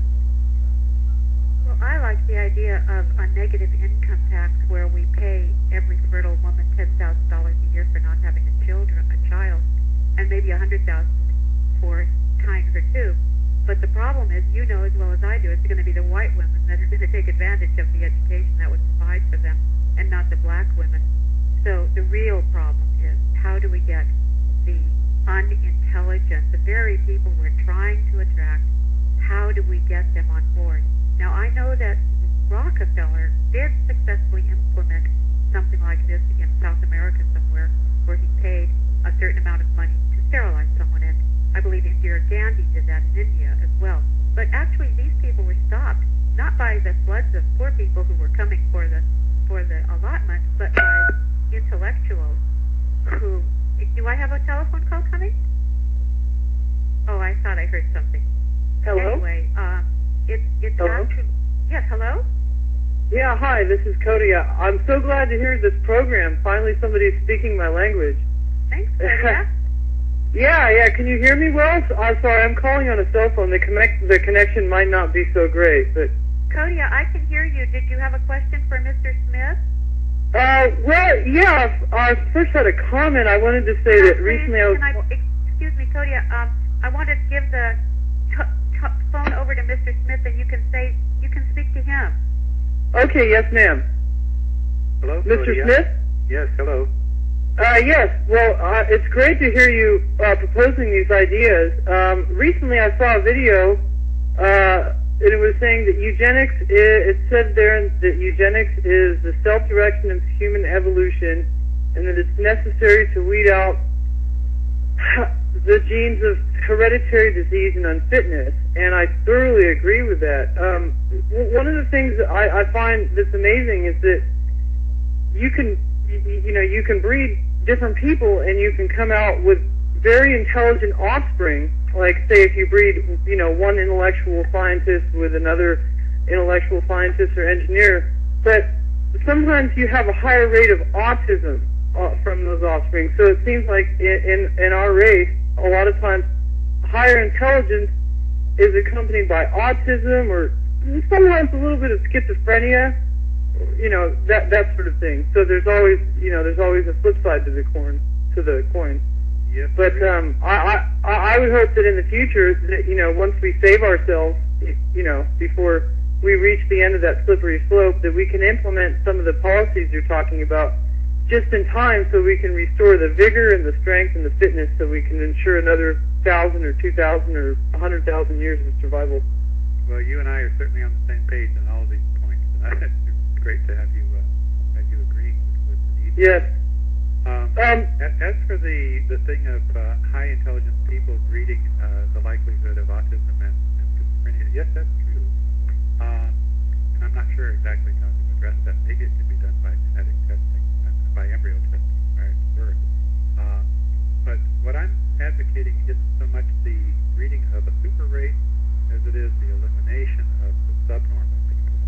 69? Well, I like the idea of a negative income tax where we pay every fertile woman $10,000 a year for not having a child, and maybe $100,000 for tying her tube. But the problem is, you know as well as I do, it's going to be the white women that are going to take advantage of the education that would provide for them, and not the black women. So the real problem is, how do we get the unintelligent, the very people we're trying to attract, how do we get them on board? Now, I know that Rockefeller did successfully implement something like this in South America somewhere, where he paid a certain amount of money to sterilize someone, and I believe Indira Gandhi did that in India as well. But actually, these people were stopped, not by the floods of poor people who were coming for the allotment, but by intellectuals who... Do I have a telephone call coming? Oh, I thought I heard something. Hello? Anyway, it's Hello? actually... Yes, hello? Yeah, hi, this is Cody. I'm so glad to hear this program. Finally somebody's speaking my language. Thanks, Cody. Yeah, can you hear me well? I'm sorry, I'm calling on a cell phone. The connection might not be so great, but... Cody, I can hear you. Did you have a question for Mr. Smith? Well, yeah, I first had a comment. I wanted to say that recently Excuse me, Cody, I wanted to give the phone over to Mr. Smith, and you can speak to him. Okay, yes, ma'am. Hello, Mr. Cody, Smith? Yes, hello. Yes, well, it's great to hear you proposing these ideas. Recently I saw a video, and it was saying that eugenics, it said there that eugenics is the self-direction of human evolution, and that it's necessary to weed out the genes of hereditary disease and unfitness, and I thoroughly agree with that. One of the things that I find that's amazing is that you can breed different people and you can come out with very intelligent offspring. Like, say, if you breed, one intellectual scientist with another intellectual scientist or engineer, but sometimes you have a higher rate of autism from those offspring. So it seems like in our race, a lot of times, higher intelligence is accompanied by autism or sometimes a little bit of schizophrenia, that sort of thing. So there's always a flip side to the coin. Yes. But I would hope that in the future that once we save ourselves, before we reach the end of that slippery slope, that we can implement some of the policies you're talking about just in time, so we can restore the vigor and the strength and the fitness, so we can ensure another 1,000 or 2,000 or 100,000 years of survival. Well, you and I are certainly on the same page on all of these points, and it's great to have you agreeing with the need. Yes. As for the thing of high intelligence people breeding the likelihood of autism and schizophrenia, yes, that's true. And I'm not sure exactly how to address that. Maybe it could be done by genetic testing, by embryo testing prior to birth. But what I'm advocating isn't so much the breeding of a super race as it is the elimination of the subnormal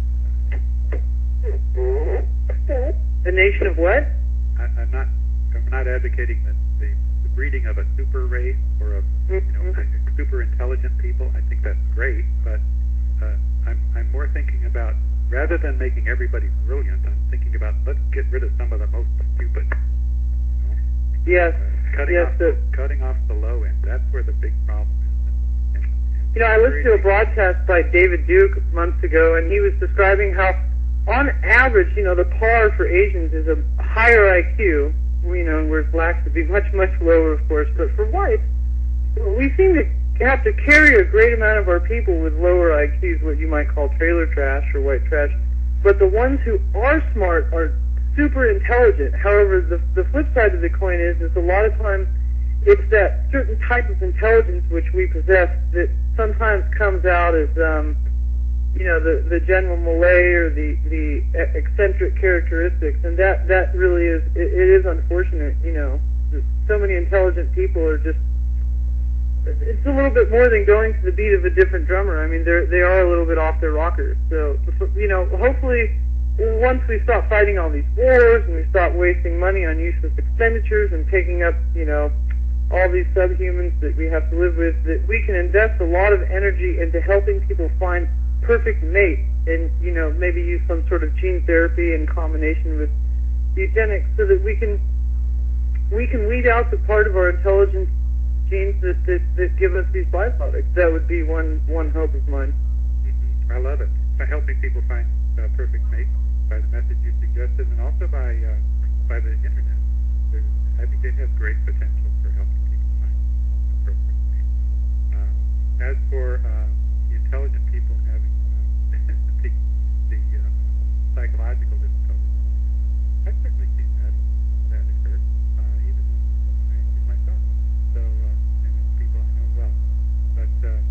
people. A nation of what? I'm not advocating the breeding of a super race or of super intelligent people. I think that's great, but I'm more thinking about, rather than making everybody brilliant, I'm thinking about, let's get rid of some of the most stupid. Yes. Cutting off the low end. That's where the big problem is. I listened to a broadcast by David Duke months ago, and he was describing how, on average, the par for Asians is a higher IQ, whereas blacks would be much, much lower, of course. But for whites, we seem to have to carry a great amount of our people with lower IQs, what you might call trailer trash or white trash. But the ones who are smart are super intelligent. However, the flip side of the coin is a lot of times it's that certain type of intelligence which we possess that sometimes comes out as the general malay or the eccentric characteristics, and that really is it is unfortunate. So many intelligent people are just, it's a little bit more than going to the beat of a different drummer. I mean, they are a little bit off their rockers. So hopefully, once we stop fighting all these wars and we stop wasting money on useless expenditures and taking up all these subhumans that we have to live with, that we can invest a lot of energy into helping people find perfect mate, and maybe use some sort of gene therapy in combination with eugenics, so that we can weed out the part of our intelligence genes that give us these byproducts. That would be one hope of mine. I love it. By helping people find perfect mate, by the method you suggested, and also by the internet. I think it has great potential for helping people find perfect mate. As for intelligent people having the psychological difficulties, I've certainly seen that occur, even when I myself. So, and it's people I know well. But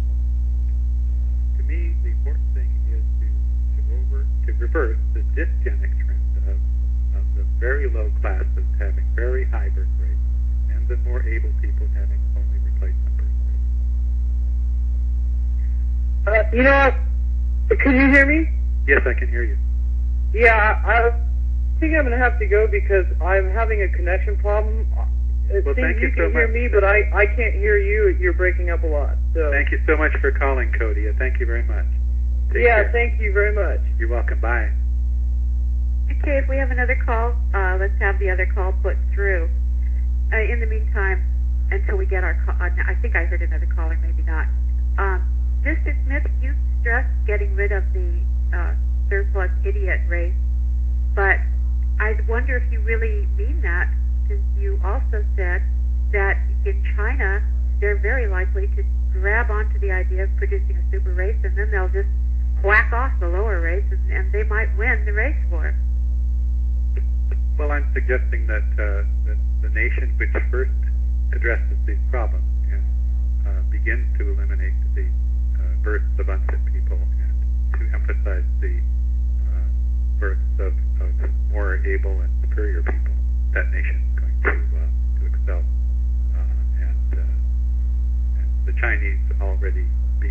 to me, the important thing is to reverse the dysgenic trend of the very low classes having very high birth rates, and the more able people having only replacement birth rates. Can you hear me? Yes, I can hear you. Yeah, I think I'm going to have to go because I'm having a connection problem. It Well, seems thank you you so can hear much. me, but I can't hear you. You're breaking up a lot. So. Thank you so much for calling, Cody. Thank you very much. Take care. Thank you very much. You're welcome. Bye. Okay, if we have another call, let's have the other call put through. In the meantime, until we get our call, I think I heard another caller, maybe not. Mr. Smith, you stressed getting rid of the surplus idiot race, but I wonder if you really mean that, since you also said that in China, they're very likely to grab onto the idea of producing a super race, and then they'll just whack off the lower race, and they might win the race war. Well, I'm suggesting that the nation which first addresses these problems and begins to eliminate the births of unfit people and to emphasize the births of more able and superior people, that nation is going to excel. And the Chinese already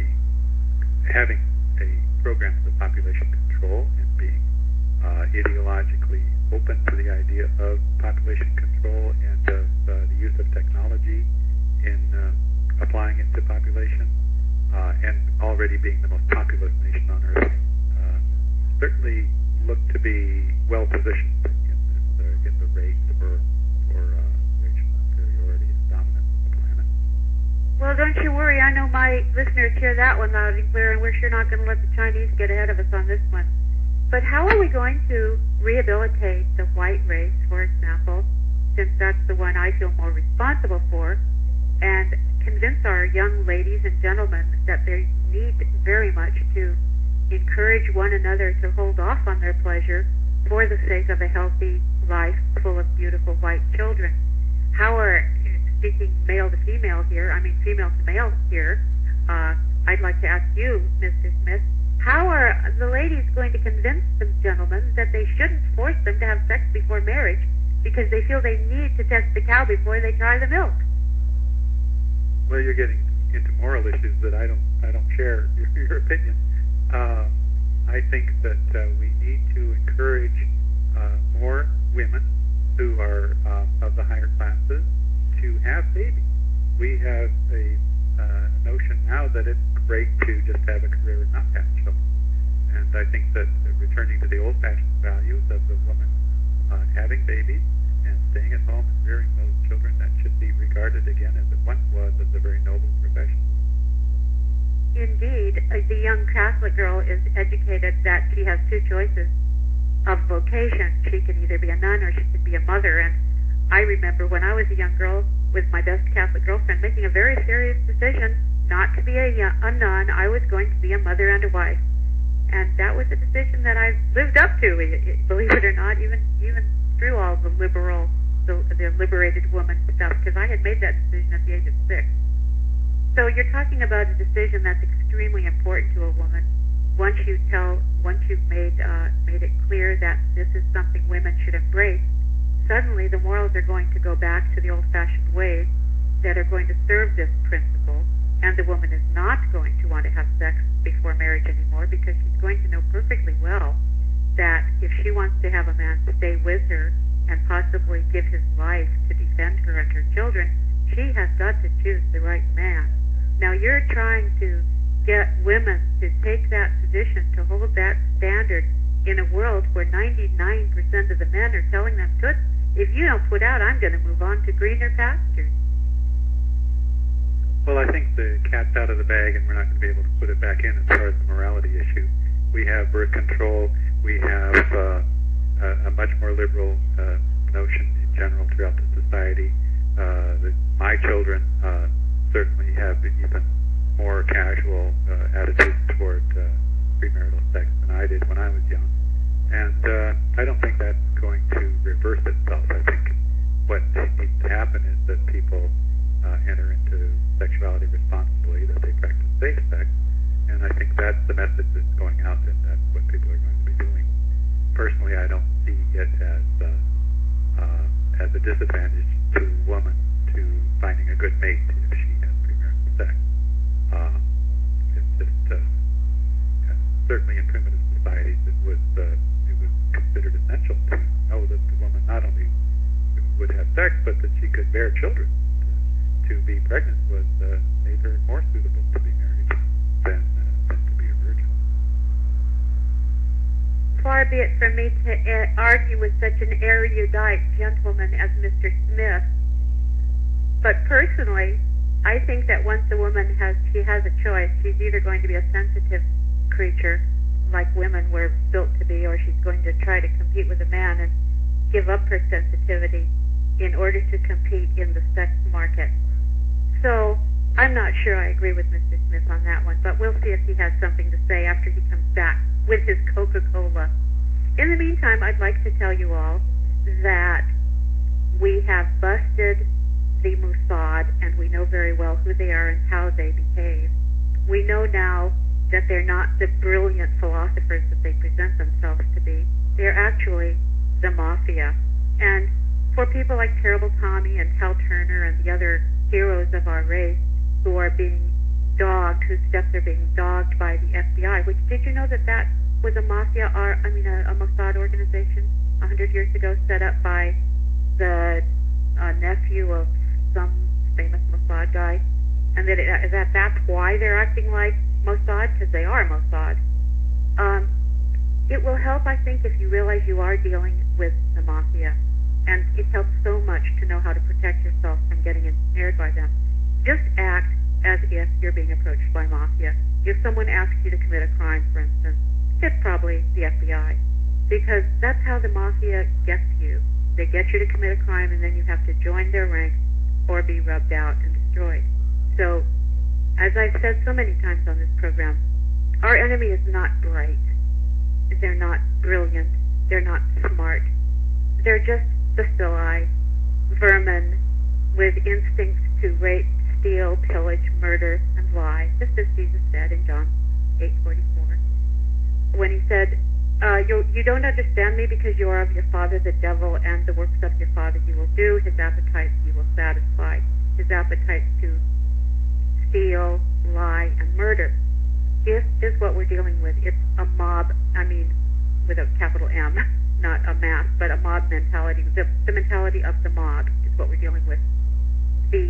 having a program of population control and being ideologically open to the idea of population control and of the use of technology in applying it to population, and already being the most populous nation on earth, certainly look to be well positioned in the race for racial superiority and dominance of the planet. Well, don't you worry. I know my listeners hear that one loud and clear, and we're sure not going to let the Chinese get ahead of us on this one. But how are we going to rehabilitate the white race, for example, since that's the one I feel more responsible for, and convince our young ladies and gentlemen that they need very much to encourage one another to hold off on their pleasure for the sake of a healthy life full of beautiful white children? How are, speaking male to female here, I mean female to male here, I'd like to ask you, Mr. Smith, how are the ladies going to convince the gentlemen that they shouldn't force them to have sex before marriage because they feel they need to test the cow before they try the milk? Well, you're getting into moral issues that I don't share your opinion. I think that we need to encourage more women who are of the higher classes to have babies. We have a notion now that it's great to just have a career and not have children. And I think that returning to the old-fashioned values of the woman having babies and staying at home and rearing those children, that should be regarded again as it once was as a very noble profession. Indeed, the young Catholic girl is educated that she has two choices of vocation. She can either be a nun or she can be a mother. And I remember when I was a young girl with my best Catholic girlfriend making a very serious decision not to be a nun. I was going to be a mother and a wife. And that was a decision that I lived up to, believe it or not, even through all the liberated woman stuff, because I had made that decision at the age of 6. So you're talking about a decision that's extremely important to a woman. Once you've made it clear that this is something women should embrace, suddenly the morals are going to go back to the old-fashioned ways that are going to serve this principle, and the woman is not going to want to have sex before marriage anymore because she's going to know perfectly well that if she wants to have a man stay with her and possibly give his life to defend her and her children, she has got to choose the right man. Now you're trying to get women to take that position, to hold that standard in a world where 99% of the men are telling them, "Toots, if you don't put out, I'm going to move on to greener pastures." Well, I think the cat's out of the bag, and we're not going to be able to put it back in as far as the morality issue. We have birth control. We have a much more liberal notion in general throughout the society. My children certainly have even more casual attitudes toward premarital sex than I did when I was young. And I don't think that's going to reverse itself. I think what needs to happen is that people enter into sexuality responsibly, that they practice safe sex, and I think that's the message that's going out, and that's what people are going to be doing. Personally, I don't see it as a disadvantage to a woman to finding a good mate if she has premarital sex. It's just certainly in primitive societies it was sex, but that she could bear children. To be pregnant was made her more suitable to be married than to be a virgin. Far be it from me to argue with such an erudite gentleman as Mr. Smith, but personally, I think that once a woman has a choice, she's either going to be a sensitive creature, like women were built to be, or she's going to try to compete with a man and give up her sensitivity in order to compete in the sex market. So, I'm not sure I agree with Mr. Smith on that one, but we'll see if he has something to say after he comes back with his Coca-Cola. In the meantime, I'd like to tell you all that we have busted the Mossad, and we know very well who they are and how they behave. We know now that they're not the brilliant philosophers that they present themselves to be. They're actually the mafia. And for people like Terrible Tommy and Hal Turner and the other heroes of our race who are being dogged, whose steps are being dogged by the FBI, which, did you know that that was a mafia, a Mossad organization 100 years ago, set up by the nephew of some famous Mossad guy, and that's why they're acting like Mossad, because they are Mossad. It will help, I think, if you realize you are dealing with the mafia, and it helps so much to know how to protect yourself from getting ensnared by them. Just act as if you're being approached by mafia. If someone asks you to commit a crime, for instance, it's probably the FBI, because that's how the mafia gets you. They get you to commit a crime, and then you have to join their ranks or be rubbed out and destroyed. So, as I've said so many times on this program, our enemy is not bright. They're not brilliant. They're not smart. They're just bacilli, vermin, with instincts to rape, steal, pillage, murder, and lie, just as Jesus said in John 8:44, when he said, you don't understand me because you are of your father the devil, and the works of your father you will do. His appetites you will satisfy. His appetites to steal, lie, and murder. This is what we're dealing with. It's a mob, with a capital M, not a mass, but a mob mentality. The mentality of the mob is what we're dealing with. The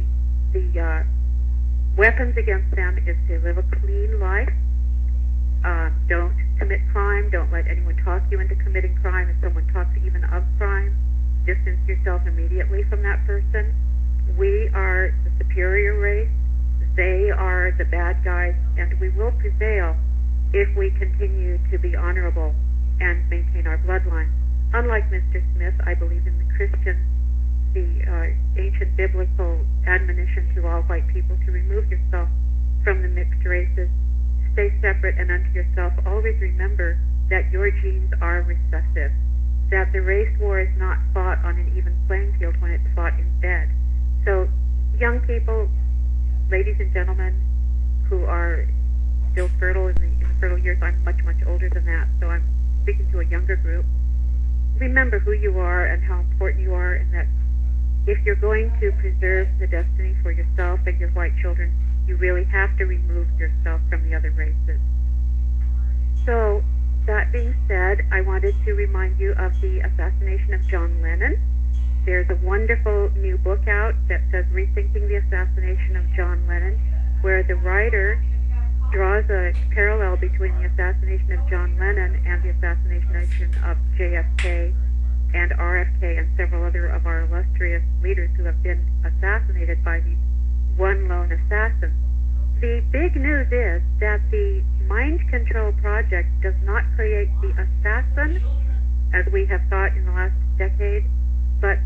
weapons against them is to live a clean life. Don't commit crime. Don't let anyone talk you into committing crime. If someone talks even of crime, distance yourself immediately from that person. We are the superior race. They are the bad guys, and we will prevail if we continue to be honorable and maintain our bloodline. Unlike Mr. Smith, I believe in the ancient biblical admonition to all white people to remove yourself from the mixed races. Stay separate and unto yourself. Always remember that your genes are recessive, that the race war is not fought on an even playing field when it's fought in bed. So, young people, ladies and gentlemen who are still fertile in the fertile years, I'm much, much older than that, so I'm speaking to a younger group. Remember who you are and how important you are, and that if you're going to preserve the destiny for yourself and your white children, you really have to remove yourself from the other races. So, that being said, I wanted to remind you of the assassination of John Lennon. There's a wonderful new book out that says Rethinking the Assassination of John Lennon, where the writer draws a parallel between the assassination of John Lennon and the assassination of JFK and RFK and several other of our illustrious leaders who have been assassinated by these one lone assassin. The big news is that the mind control project does not create the assassin, as we have thought in the last decade, but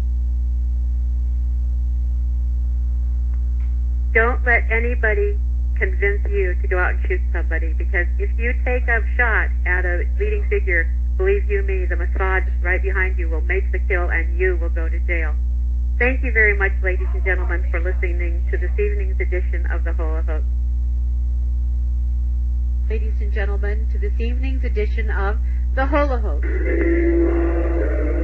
don't let anybody convince you to go out and shoot somebody, because if you take a shot at a leading figure, believe you me, the Mossad right behind you will make the kill and you will go to jail. Thank you very much, ladies and gentlemen, for listening to this evening's edition of the Hula Hoax. Ladies and gentlemen, to this evening's edition of the Hula Hoax.